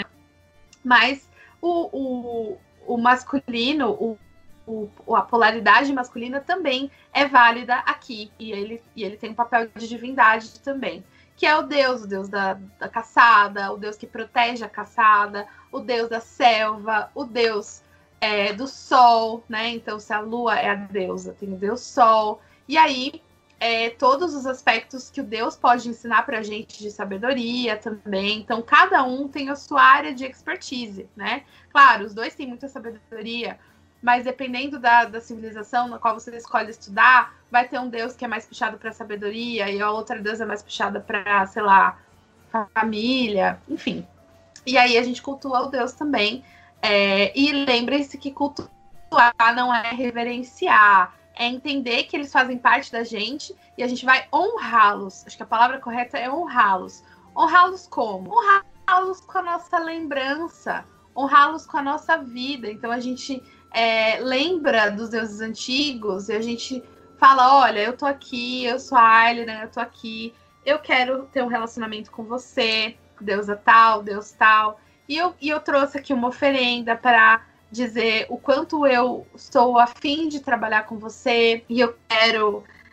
Mas o, o, o masculino, o, o, a polaridade masculina também é válida aqui. E ele, e ele tem um papel de divindade também. Que é o Deus, o Deus da, da caçada, o Deus que protege a caçada, o Deus da selva, o Deus é, do sol, né? Então, se a lua é a deusa, tem o Deus Sol. E aí, é, todos os aspectos que o Deus pode ensinar pra gente de sabedoria também. Então, cada um tem a sua área de expertise, né? Claro, os dois têm muita sabedoria, mas dependendo da, da civilização na qual você escolhe estudar, vai ter um Deus que é mais puxado para sabedoria e a outra Deus é mais puxada para, sei lá, família, enfim. E aí a gente cultua o Deus também. É, e lembre-se que cultuar não é reverenciar, é entender que eles fazem parte da gente e a gente vai honrá-los. Acho que a palavra correta é honrá-los. Honrá-los como? Honrá-los com a nossa lembrança, honrá-los com a nossa vida. Então a gente é, lembra dos deuses antigos e a gente fala, olha, eu tô aqui, eu sou a Ailina, eu tô aqui, eu quero ter um relacionamento com você, deusa tal, Deus tal. E eu, e eu trouxe aqui uma oferenda para dizer o quanto eu estou afim de trabalhar com você e eu quero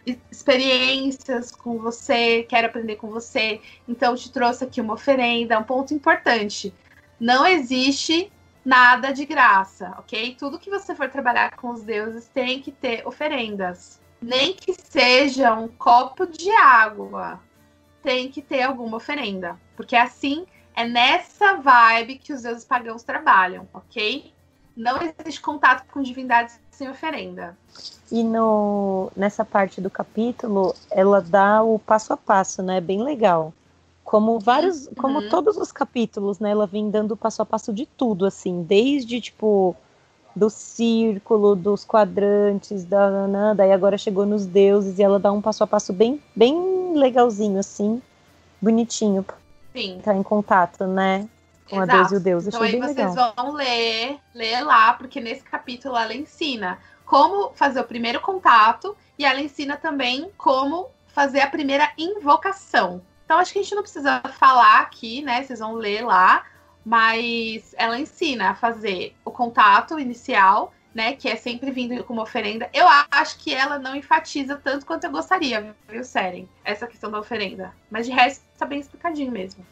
experiências com você, quero aprender com você, então te trouxe aqui uma oferenda, um ponto importante. Não existe nada de graça, ok? Tudo que você for trabalhar com os deuses tem que ter oferendas. Nem que seja um copo de água, tem que ter alguma oferenda. Porque assim, é nessa vibe que os deuses pagãos trabalham, ok? Não existe contato com divindades sem oferenda. E no, nessa parte do capítulo, ela dá o passo a passo, né? Bem legal. Como vários, uhum. como todos os capítulos, né? Ela vem dando passo a passo de tudo, assim. Desde, tipo, do círculo, dos quadrantes, da nada, e agora chegou nos deuses, e ela dá um passo a passo bem, bem legalzinho, assim. Bonitinho. Sim. Tá em contato, né? Com Exato. a Deus e o Deus. Então Achei aí bem vocês legal. vão ler, ler lá, porque nesse capítulo ela ensina como fazer o primeiro contato e ela ensina também como fazer a primeira invocação. Então acho que a gente não precisa falar aqui, né? Vocês vão ler lá, mas ela ensina a fazer o contato inicial, né? Que é sempre vindo com uma oferenda. Eu acho que ela não enfatiza tanto quanto eu gostaria, viu, Seren? Essa questão da oferenda. Mas de resto tá bem explicadinho mesmo.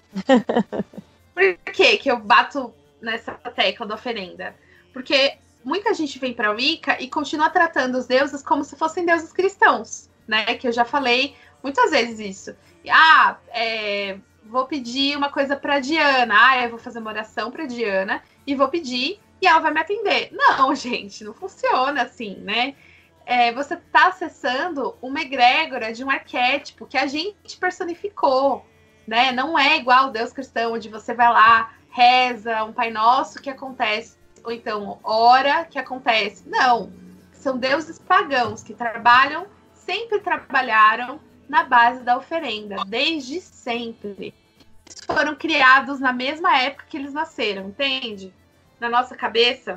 Por que que eu bato nessa tecla da oferenda? Porque muita gente vem para a Wicca e continua tratando os deuses como se fossem deuses cristãos, né? Que eu já falei muitas vezes isso. Ah, é, vou pedir uma coisa para Diana. Ah, eu vou fazer uma oração para Diana e vou pedir e ela vai me atender. Não, gente, não funciona assim, né? É, você está acessando uma egrégora de um arquétipo que a gente personificou. Né? Não é igual o Deus cristão, onde você vai lá, reza um Pai Nosso que acontece, ou então ora que acontece. Não, são deuses pagãos que trabalham, sempre trabalharam na base da oferenda, desde sempre. Eles foram criados na mesma época que eles nasceram, entende? Na nossa cabeça,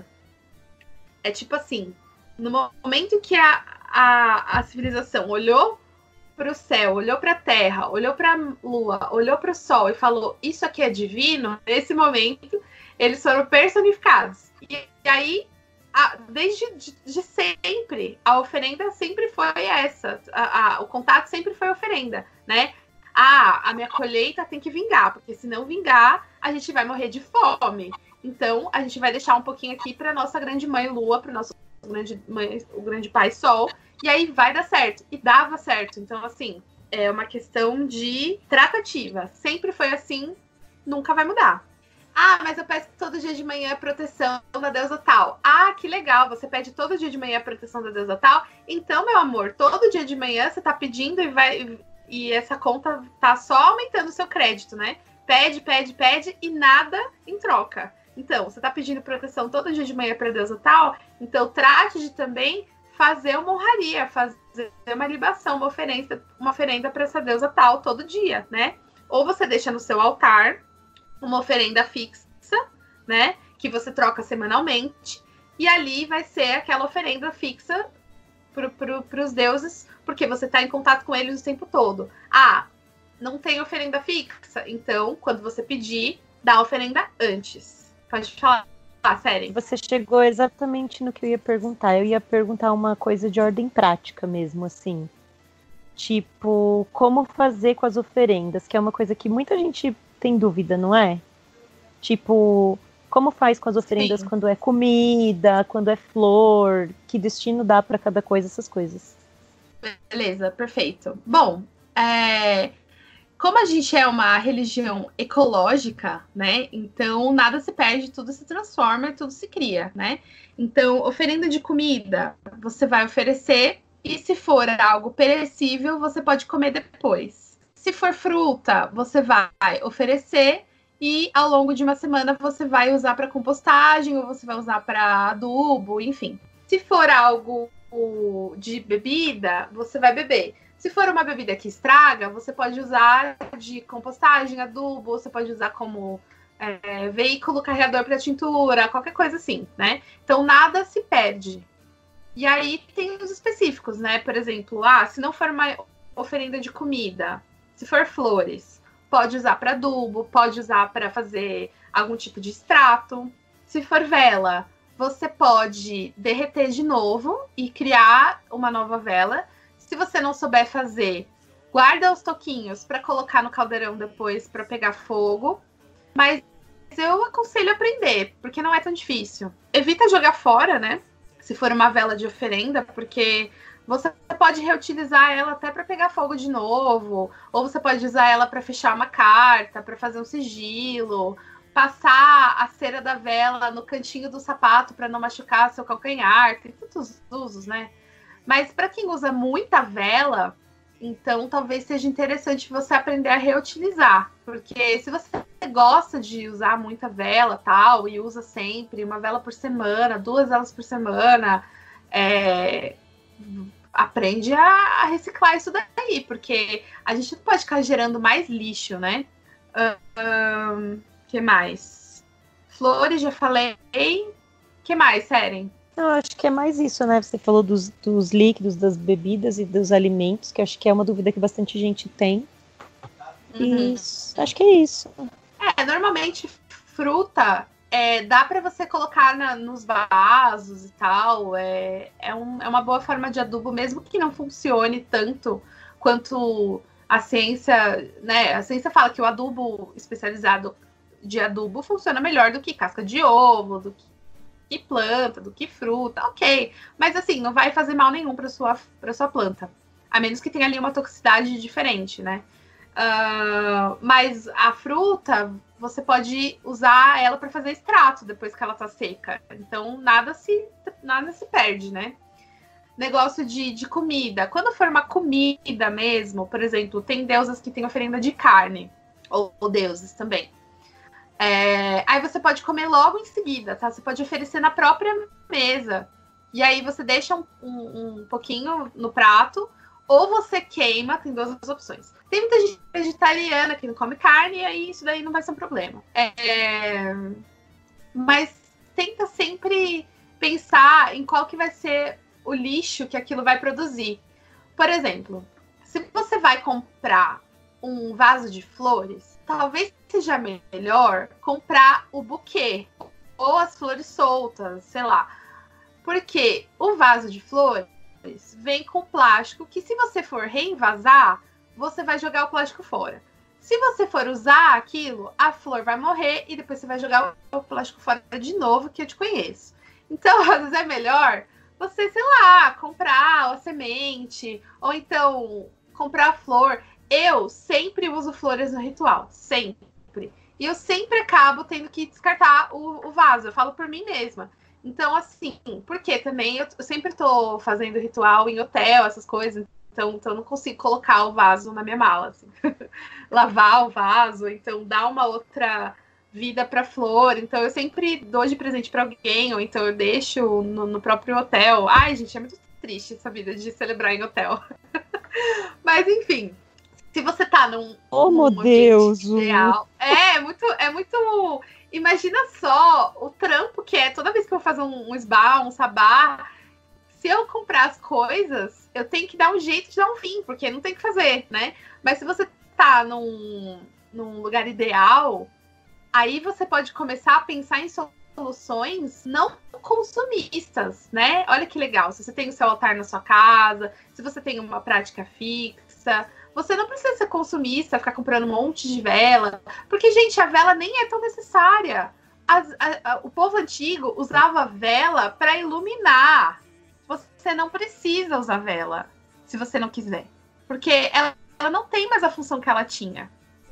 é tipo assim, no momento em que a, a, a civilização olhou para o céu, olhou para a terra, olhou para a lua, olhou para o sol e falou, isso aqui é divino, nesse momento, eles foram personificados. E, e aí, a, desde de, de sempre, a oferenda sempre foi essa, a, a, o contato sempre foi oferenda, né? Ah, a minha colheita tem que vingar, porque se não vingar, a gente vai morrer de fome. Então, a gente vai deixar um pouquinho aqui para nossa grande mãe lua, para o nosso grande, mãe, o grande pai sol, e aí vai dar certo. E dava certo. Então, assim, é uma questão de tratativa. Sempre foi assim, nunca vai mudar. Ah, mas eu peço todo dia de manhã a proteção da deusa tal. Ah, que legal, você pede todo dia de manhã a proteção da deusa tal. Então, meu amor, todo dia de manhã você tá pedindo e vai e essa conta tá só aumentando o seu crédito, né? Pede, pede, pede e nada em troca. Então, você tá pedindo proteção todo dia de manhã pra deusa tal, então trate de também fazer uma honraria, fazer uma libação, uma oferenda, uma oferenda para essa deusa tal todo dia, né? Ou você deixa no seu altar uma oferenda fixa, né? Que você troca semanalmente, e ali vai ser aquela oferenda fixa para pro, os deuses, porque você está em contato com eles o tempo todo. Ah, não tem oferenda fixa? Então, quando você pedir, dá a oferenda antes. Pode falar. Ah, sério. Você chegou exatamente no que eu ia perguntar. Eu ia perguntar uma coisa de ordem prática mesmo, assim. Tipo, como fazer com as oferendas, que é uma coisa que muita gente tem dúvida, não é? Tipo, como faz com as oferendas? Sim. Quando é comida, quando é flor, que destino dá para cada coisa, essas coisas. Beleza, perfeito. Bom, é... como a gente é uma religião ecológica, né? Então, nada se perde, tudo se transforma e tudo se cria, né? Então, oferenda de comida, você vai oferecer e se for algo perecível, você pode comer depois. Se for fruta, você vai oferecer e ao longo de uma semana você vai usar para compostagem ou você vai usar para adubo, enfim. Se for algo de bebida, você vai beber. Se for uma bebida que estraga, você pode usar de compostagem, adubo, você pode usar como é, veículo carregador para tintura, qualquer coisa assim, né? Então, nada se perde. E aí tem os específicos, né? Por exemplo, ah, se não for uma oferenda de comida, se for flores, pode usar para adubo, pode usar para fazer algum tipo de extrato. Se for vela, você pode derreter de novo e criar uma nova vela. Se você não souber fazer, guarda os toquinhos para colocar no caldeirão depois para pegar fogo. Mas eu aconselho aprender, porque não é tão difícil. Evita jogar fora, né? Se for uma vela de oferenda, porque você pode reutilizar ela até para pegar fogo de novo, ou você pode usar ela para fechar uma carta, para fazer um sigilo, passar a cera da vela no cantinho do sapato para não machucar seu calcanhar. Tem tantos usos, né? Mas para quem usa muita vela, então talvez seja interessante você aprender a reutilizar, porque se você gosta de usar muita vela tal e usa sempre uma vela por semana, duas velas por semana, é, aprende a, a reciclar isso daí, porque a gente não pode ficar gerando mais lixo, né? Um, um, que mais? Flores, já falei. Que mais, Seren? Eu acho que é mais isso, né? Você falou dos, dos líquidos, das bebidas e dos alimentos, que eu acho que é uma dúvida que bastante gente tem. Uhum. Isso, acho que é isso. É, normalmente fruta é, dá para você colocar na, nos vasos e tal. É, é, um, é uma boa forma de adubo, mesmo que não funcione tanto quanto a ciência, né? A ciência fala que o adubo especializado de adubo funciona melhor do que casca de ovo, do que que planta, do que fruta, ok. Mas assim, não vai fazer mal nenhum para sua para sua planta. A menos que tenha ali uma toxicidade diferente, né? Uh, mas a fruta, você pode usar ela para fazer extrato depois que ela tá seca. Então, nada se, nada se perde, né? Negócio de, de comida. Quando for uma comida mesmo, por exemplo, tem deusas que têm oferenda de carne. Ou, ou deuses também. É, aí você pode comer logo em seguida, tá? Você pode oferecer na própria mesa. E aí você deixa um, um, um pouquinho no prato, ou você queima, tem duas opções. Tem muita gente vegetariana que não come carne, e aí isso daí não vai ser um problema. É, mas tenta sempre pensar em qual que vai ser o lixo que aquilo vai produzir. Por exemplo, se você vai comprar um vaso de flores, talvez seja melhor comprar o buquê ou as flores soltas, sei lá. Porque o vaso de flores vem com plástico que, se você for reenvasar, você vai jogar o plástico fora. Se você for usar aquilo, a flor vai morrer e depois você vai jogar o plástico fora de novo, que eu te conheço. Então, às vezes é melhor você, sei lá, comprar a semente, ou então comprar a flor. Eu sempre uso flores no ritual, sempre. E eu sempre acabo tendo que descartar o, o vaso, eu falo por mim mesma. Então, assim, porque também eu, eu sempre tô fazendo ritual em hotel, essas coisas, então, então eu não consigo colocar o vaso na minha mala, assim. Lavar o vaso, então dar uma outra vida pra flor. Então eu sempre dou de presente pra alguém, ou então eu deixo no, no próprio hotel. Ai, gente, é muito triste essa vida de celebrar em hotel. Mas, enfim... Se você tá num, oh, num meu Deus, ideal... É, é muito, é muito... Imagina só o trampo que é toda vez que eu vou fazer um, um spa, um sabá. Se eu comprar as coisas, eu tenho que dar um jeito de dar um fim, porque não tem que fazer, né? Mas se você tá num, num lugar ideal, aí você pode começar a pensar em soluções não consumistas, né? Olha que legal. Se você tem o seu altar na sua casa, se você tem uma prática fixa... Você não precisa ser consumista, ficar comprando um monte de vela. Porque, gente, a vela nem é tão necessária. As, a, a, o povo antigo usava vela para iluminar. Você não precisa usar vela, se você não quiser. Porque ela, ela não tem mais a função que ela tinha.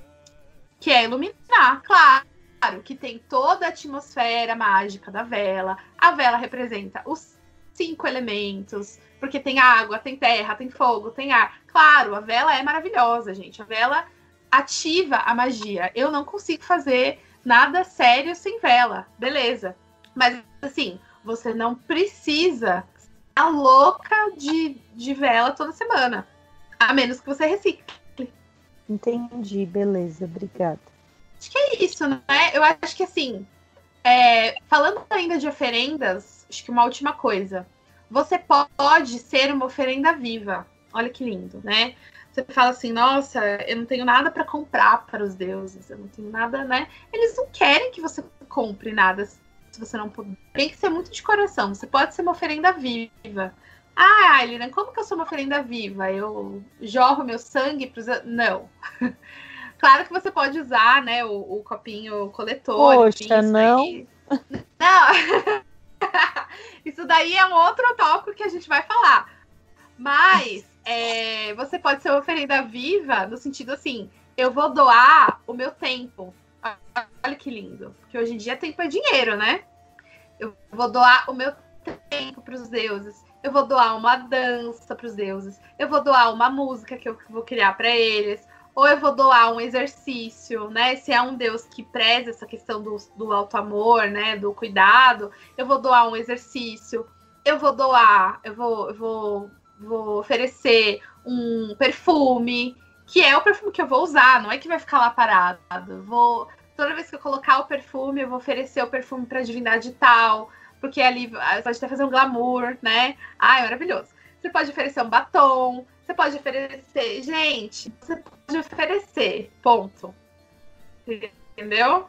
Que é iluminar. Claro que tem toda a atmosfera mágica da vela. A vela representa os cinco elementos... Porque tem água, tem terra, tem fogo, tem ar. Claro, a vela é maravilhosa, gente. A vela ativa a magia. Eu não consigo fazer nada sério sem vela. Beleza. Mas, assim, você não precisa estar louca de, de vela toda semana. A menos que você recicle. Entendi, beleza, obrigada. Acho que é isso, né? Eu acho que, assim, é, falando ainda de oferendas, acho que uma última coisa. Você pode ser uma oferenda viva. Olha que lindo, né? Você fala assim, nossa, eu não tenho nada para comprar para os deuses, eu não tenho nada, né? Eles não querem que você compre nada se você não puder. Tem que ser muito de coração. Você pode ser uma oferenda viva. Ah, Ailina, como que eu sou uma oferenda viva? Eu jorro meu sangue para os... Não. Claro que você pode usar, né, o, o copinho coletor. Poxa, enfim, isso não. daí... Não. Isso daí é um outro tópico que a gente vai falar. Mas é, você pode ser uma oferenda viva no sentido assim, eu vou doar o meu tempo. Olha que lindo. Porque hoje em dia tempo é dinheiro, né? Eu vou doar o meu tempo para os deuses. Eu vou doar uma dança para os deuses. Eu vou doar uma música que eu vou criar para eles. Ou eu vou doar um exercício, né? Se é um Deus que preza essa questão do, do auto-amor, né? Do cuidado, eu vou doar um exercício. Eu vou doar, eu vou, eu vou, vou oferecer um perfume, que é o perfume que eu vou usar, não é que vai ficar lá parado. Eu vou, toda vez que eu colocar o perfume, eu vou oferecer o perfume para a divindade tal, porque ali você pode até fazer um glamour, né? Ai, maravilhoso. Você pode oferecer um batom, você pode oferecer... Gente, você pode oferecer, ponto. Entendeu?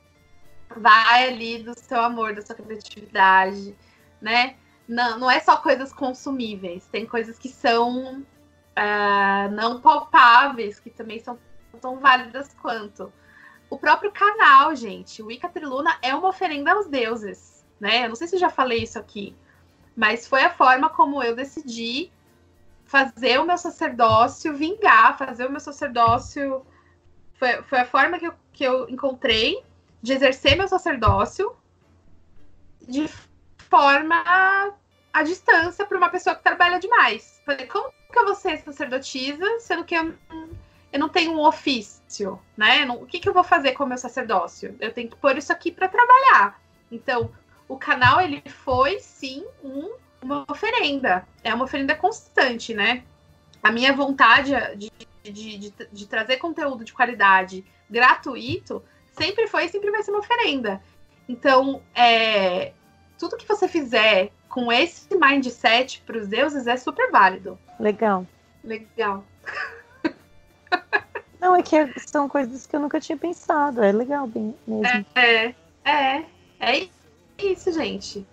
Vai ali do seu amor, da sua criatividade, né? Não, não é só coisas consumíveis. Tem coisas que são uh, não palpáveis, que também são tão válidas quanto. O próprio canal, gente. O Wicca Triluna é uma oferenda aos deuses, né? Eu não sei se eu já falei isso aqui, mas foi a forma como eu decidi fazer o meu sacerdócio vingar, fazer o meu sacerdócio... Foi, foi a forma que eu, que eu encontrei de exercer meu sacerdócio de forma à distância para uma pessoa que trabalha demais. Falei, como que eu vou ser sacerdotisa, sendo que eu, eu não tenho um ofício, né? Não, o que, que eu vou fazer com o meu sacerdócio? Eu tenho que pôr isso aqui para trabalhar. Então, o canal, ele foi, sim, um, uma oferenda. É uma oferenda constante, né? A minha vontade de, de, de, de trazer conteúdo de qualidade gratuito sempre foi e sempre vai ser uma oferenda. Então, é, tudo que você fizer com esse mindset para os deuses é super válido. Legal. Legal. Não, é que são coisas que eu nunca tinha pensado. É legal bem mesmo. É, é, é isso, gente.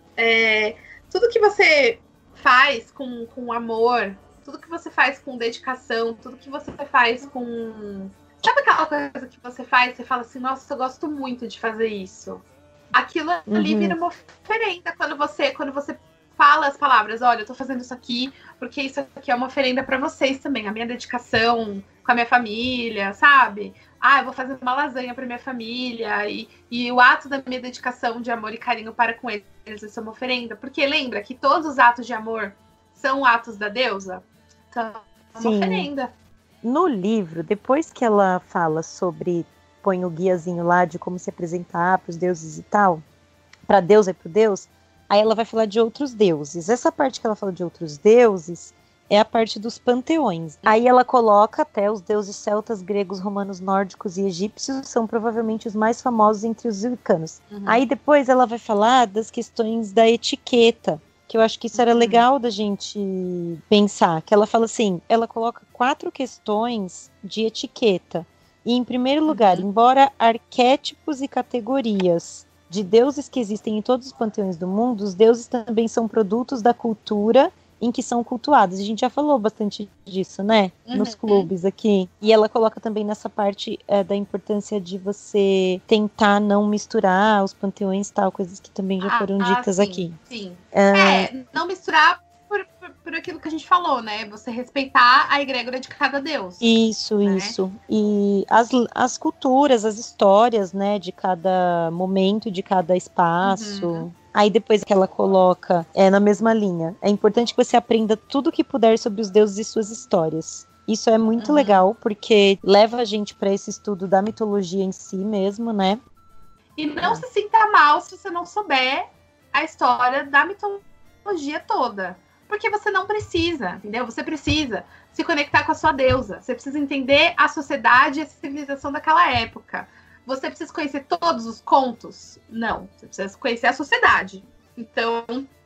É, tudo que você faz com, com amor, tudo que você faz com dedicação, tudo que você faz com... Sabe aquela coisa que você faz, você fala assim, nossa, eu gosto muito de fazer isso. Aquilo ali Uhum. vira uma oferenda quando você, quando você fala as palavras, olha, eu tô fazendo isso aqui, porque isso aqui é uma oferenda para vocês também, a minha dedicação com a minha família, sabe? Ah, eu vou fazer uma lasanha para minha família, e, e o ato da minha dedicação de amor e carinho para com eles, isso é uma oferenda. Porque lembra que todos os atos de amor são atos da deusa? Então, é uma Sim. oferenda. No livro, depois que ela fala sobre, põe o guiazinho lá de como se apresentar para os deuses e tal, para Deus e para o Deus, aí ela vai falar de outros deuses. Essa parte que ela fala de outros deuses é a parte dos panteões. Aí ela coloca até os deuses celtas, gregos, romanos, nórdicos e egípcios, são provavelmente os mais famosos entre os wiccanos. Uhum. Aí depois ela vai falar das questões da etiqueta, que eu acho que isso era Uhum. legal da gente pensar, que ela fala assim, ela coloca quatro questões de etiqueta. E em primeiro lugar, Uhum. embora arquétipos e categorias de deuses que existem em todos os panteões do mundo, os deuses também são produtos da cultura em que são cultuados. A gente já falou bastante disso, né? Uhum. Nos clubes aqui. E ela coloca também nessa parte é, da importância de você tentar não misturar os panteões e tal, coisas que também já foram Ah, ditas sim, aqui. Sim. É, É, não misturar por, por, por aquilo que a gente falou, né? Você respeitar a egrégora de cada deus. Isso, né? isso. E as, as culturas, as histórias, né, de cada momento, de cada espaço. Uhum. Aí depois que ela coloca é, na mesma linha, é importante que você aprenda tudo o que puder sobre os deuses e suas histórias. Isso é muito Uhum. legal, porque leva a gente para esse estudo da mitologia em si mesmo, né? E não se sinta mal se você não souber a história da mitologia toda. Porque você não precisa, entendeu? Você precisa se conectar com a sua deusa. Você precisa entender a sociedade e a civilização daquela época. Você precisa conhecer todos os contos? Não. Você precisa conhecer a sociedade. Então,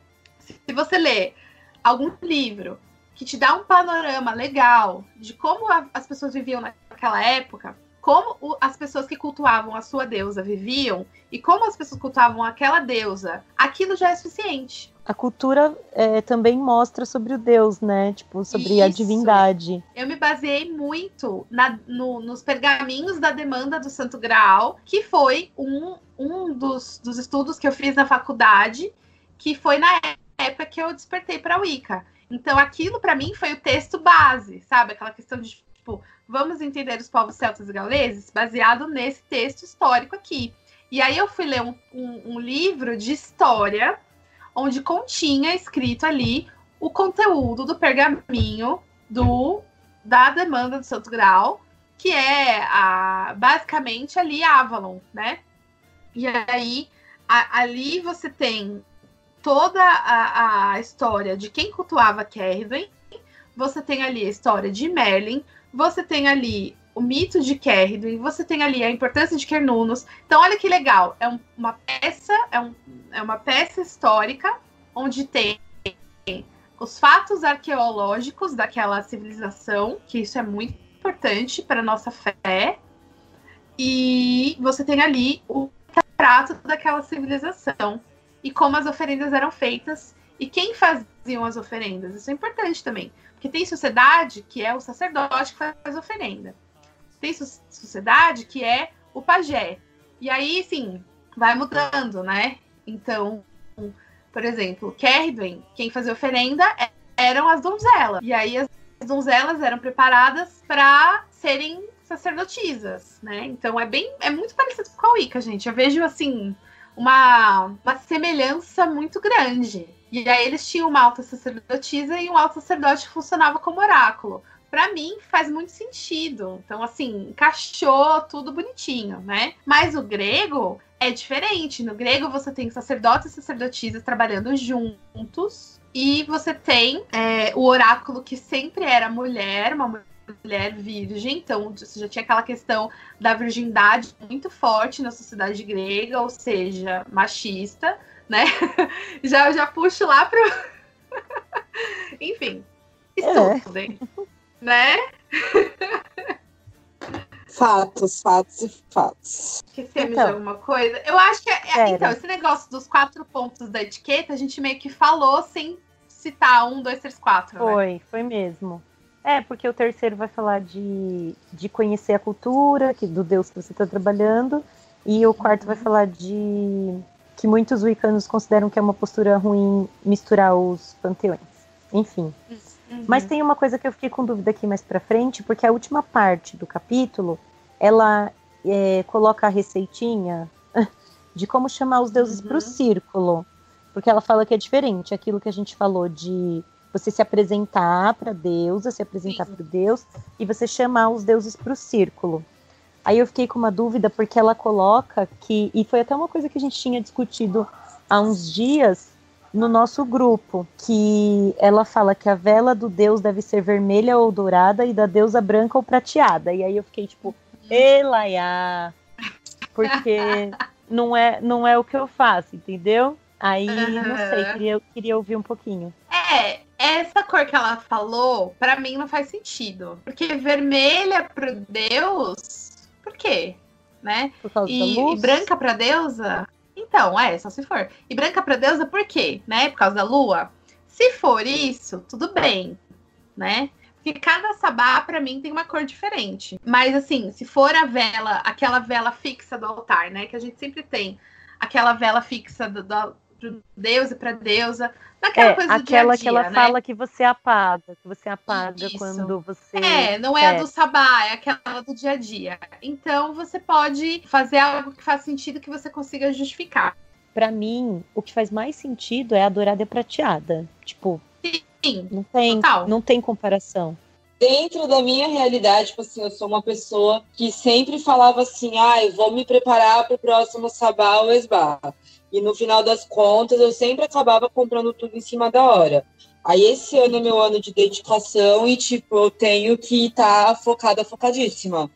se você lê algum livro que te dá um panorama legal de como a, as pessoas viviam naquela época, como o, as pessoas que cultuavam a sua deusa viviam e como as pessoas cultuavam aquela deusa, aquilo já é suficiente. a cultura é, também mostra sobre o Deus, né? Tipo, sobre Isso. a divindade. Eu me baseei muito na, no, nos pergaminhos da demanda do Santo Graal, que foi um, um dos, dos estudos que eu fiz na faculdade, que foi na época que eu despertei para a Wicca. Então, aquilo para mim foi o texto base, sabe? Aquela questão de, tipo, vamos entender os povos celtas e gauleses baseado nesse texto histórico aqui. E aí eu fui ler um, um, um livro de história onde continha escrito ali o conteúdo do pergaminho do, da demanda do Santo Graal, que é a, basicamente ali Avalon, né? E aí a, ali você tem toda a, a história de quem cultuava Cérridwen, você tem ali a história de Merlin, você tem ali o mito de Cérridwen, você tem ali a importância de Cernunnos. Então, olha que legal, é um, uma peça, é, um, é uma peça histórica onde tem os fatos arqueológicos daquela civilização, que isso é muito importante para a nossa fé, e você tem ali o retrato daquela civilização e como as oferendas eram feitas e quem faziam as oferendas. Isso é importante também, porque tem sociedade que é o sacerdote que faz a oferenda. Tem sociedade que é o pajé. E aí, sim, vai mudando, né? Então, por exemplo, Cérridwen, quem fazia oferenda eram as donzelas. E aí as donzelas eram preparadas para serem sacerdotisas, né? Então é bem, é muito parecido com a Wicca, gente. Eu vejo, assim, uma, uma semelhança muito grande. E aí eles tinham uma alta sacerdotisa e um alto sacerdote que funcionava como oráculo. Para mim, faz muito sentido. Então, assim, encaixou tudo bonitinho, né? Mas o grego é diferente. No grego, você tem sacerdotes e sacerdotisas trabalhando juntos. E você tem é, o oráculo que sempre era mulher, uma mulher virgem. Então, você já tinha aquela questão da virgindade muito forte na sociedade grega, ou seja, machista, né? já, já puxo lá pro... Enfim, estudem. É. Né? Fatos, fatos e fatos. Esquecemos então, de alguma coisa? Eu acho que, é, então, esse negócio dos quatro pontos da etiqueta, a gente meio que falou sem citar um, dois, três, quatro, Foi, né? foi mesmo. É, porque o terceiro vai falar de, de conhecer a cultura, que, do Deus que você está trabalhando, e o quarto uhum. vai falar de que muitos wiccanos consideram que é uma postura ruim misturar os panteões. Enfim. Uhum. Mas tem uma coisa que eu fiquei com dúvida aqui mais pra frente, porque a última parte do capítulo, ela é, coloca a receitinha de como chamar os deuses uhum. pro círculo. Porque ela fala que é diferente, aquilo que a gente falou de você se apresentar pra deusa, se apresentar Sim. pro Deus, e você chamar os deuses pro círculo. Aí eu fiquei com uma dúvida, porque ela coloca que, e foi até uma coisa que a gente tinha discutido há uns dias, no nosso grupo, que ela fala que a vela do deus deve ser vermelha ou dourada e da deusa branca ou prateada. E aí eu fiquei tipo, elaiá, porque não é, não é o que eu faço, entendeu? Aí, uhum. não sei, queria, queria ouvir um pouquinho. É, essa cor que ela falou, pra mim não faz sentido. Porque vermelha pro deus, por quê? Né? Por causa e, da luz? E branca pra deusa... Então, é, só se for. E branca pra deusa, por quê? Né? Por causa da lua? Se for isso, tudo bem, né? Porque cada sabá, pra mim, tem uma cor diferente. Mas, assim, se for a vela, aquela vela fixa do altar, né? Que a gente sempre tem. Aquela vela fixa do, do, do deus e pra deusa. Naquela é, coisa do aquela dia a dia, que ela né? fala que você apaga. Que você apaga Isso. quando você... É, não é, é a do sabá, é aquela do dia a dia. Então, você pode fazer algo que faz sentido, que você consiga justificar. Pra mim, o que faz mais sentido é a dourada e a prateada. Tipo, Sim, não tem, não tem comparação. Dentro da minha realidade, tipo assim, eu sou uma pessoa que sempre falava assim, ah, eu vou me preparar para o próximo sabá ou esbá. E no final das contas, eu sempre acabava comprando tudo em cima da hora. Aí esse ano é meu ano de dedicação e, tipo, eu tenho que estar tá focada, focadíssima.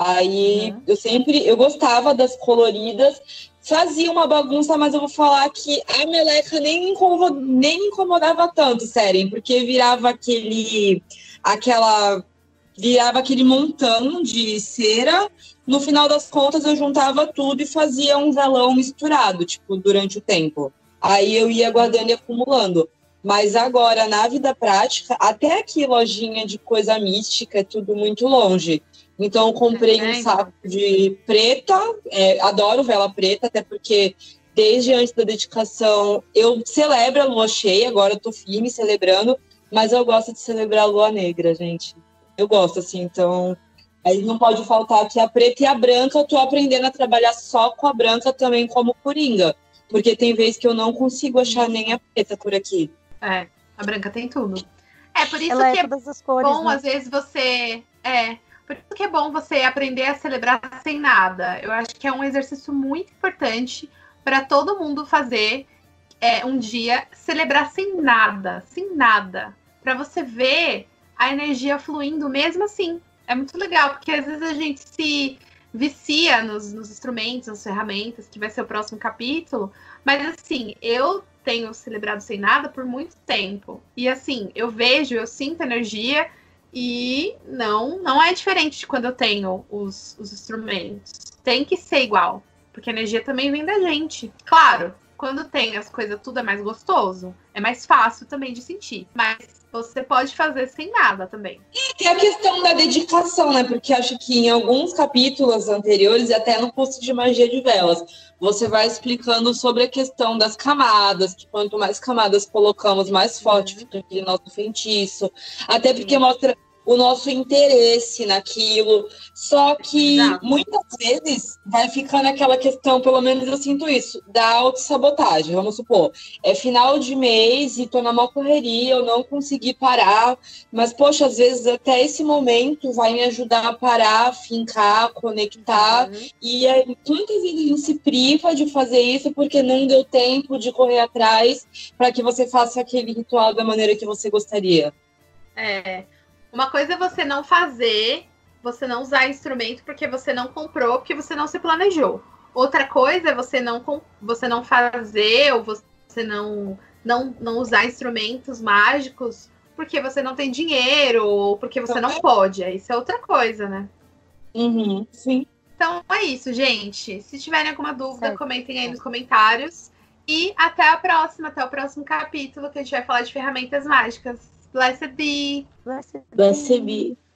Aí uhum. eu sempre, eu gostava das coloridas, fazia uma bagunça, mas eu vou falar que a meleca nem me incomodava, nem me incomodava tanto, sério, porque virava aquele, aquela, virava aquele montão de cera. No final das contas, eu juntava tudo e fazia um velão misturado, tipo, durante o tempo. Aí eu ia guardando e acumulando. Mas agora, na vida prática, até aqui lojinha de coisa mística é tudo muito longe. Então eu comprei um saco de preta, é, adoro vela preta, até porque desde antes da dedicação eu celebro a lua cheia, agora eu tô firme celebrando, mas eu gosto de celebrar a lua negra, gente. Eu gosto, assim, então aí não pode faltar aqui a preta e a branca. Eu tô aprendendo a trabalhar só com a branca também como coringa, porque tem vezes que eu não consigo achar nem a preta por aqui. É, a branca tem tudo. É, por isso Ela que é, é todas as cores, bom, né? às vezes, você... É, por isso que é bom você aprender a celebrar sem nada. Eu acho que é um exercício muito importante para todo mundo fazer é, um dia, celebrar sem nada, sem nada. Para você ver a energia fluindo mesmo assim. É muito legal, porque às vezes a gente se vicia nos, nos instrumentos, nas ferramentas, que vai ser o próximo capítulo. Mas assim, eu tenho celebrado sem nada por muito tempo. E assim, eu vejo, eu sinto energia e não, não é diferente de quando eu tenho os, os instrumentos. Tem que ser igual, porque a energia também vem da gente. Claro, quando tem as coisas tudo é mais gostoso, é mais fácil também de sentir. Mas você pode fazer sem nada também. E tem a questão da dedicação, né? Porque acho que em alguns capítulos anteriores, e até no curso de magia de velas, você vai explicando sobre a questão das camadas, que quanto mais camadas colocamos, mais forte fica aquele nosso feitiço. Até porque mostra o nosso interesse naquilo. Só que Exato. muitas vezes vai ficando aquela questão, pelo menos eu sinto isso, da autossabotagem. Vamos supor, é final de mês e tô na maior correria, eu não consegui parar, mas, poxa, às vezes até esse momento vai me ajudar a parar, fincar, conectar. Uhum. E aí, muitas vezes a gente se priva de fazer isso porque não deu tempo de correr atrás para que você faça aquele ritual da maneira que você gostaria. É. Uma coisa é você não fazer, você não usar instrumento porque você não comprou, porque você não se planejou. Outra coisa é você não, você não fazer ou você não, não, não usar instrumentos mágicos porque você não tem dinheiro ou porque você não pode. Isso é outra coisa, né? Uhum, sim. Então é isso, gente. Se tiverem alguma dúvida, Certo. comentem aí nos comentários. E até a próxima, até o próximo capítulo, que a gente vai falar de ferramentas mágicas. Blessed be! Blessed Blessed be.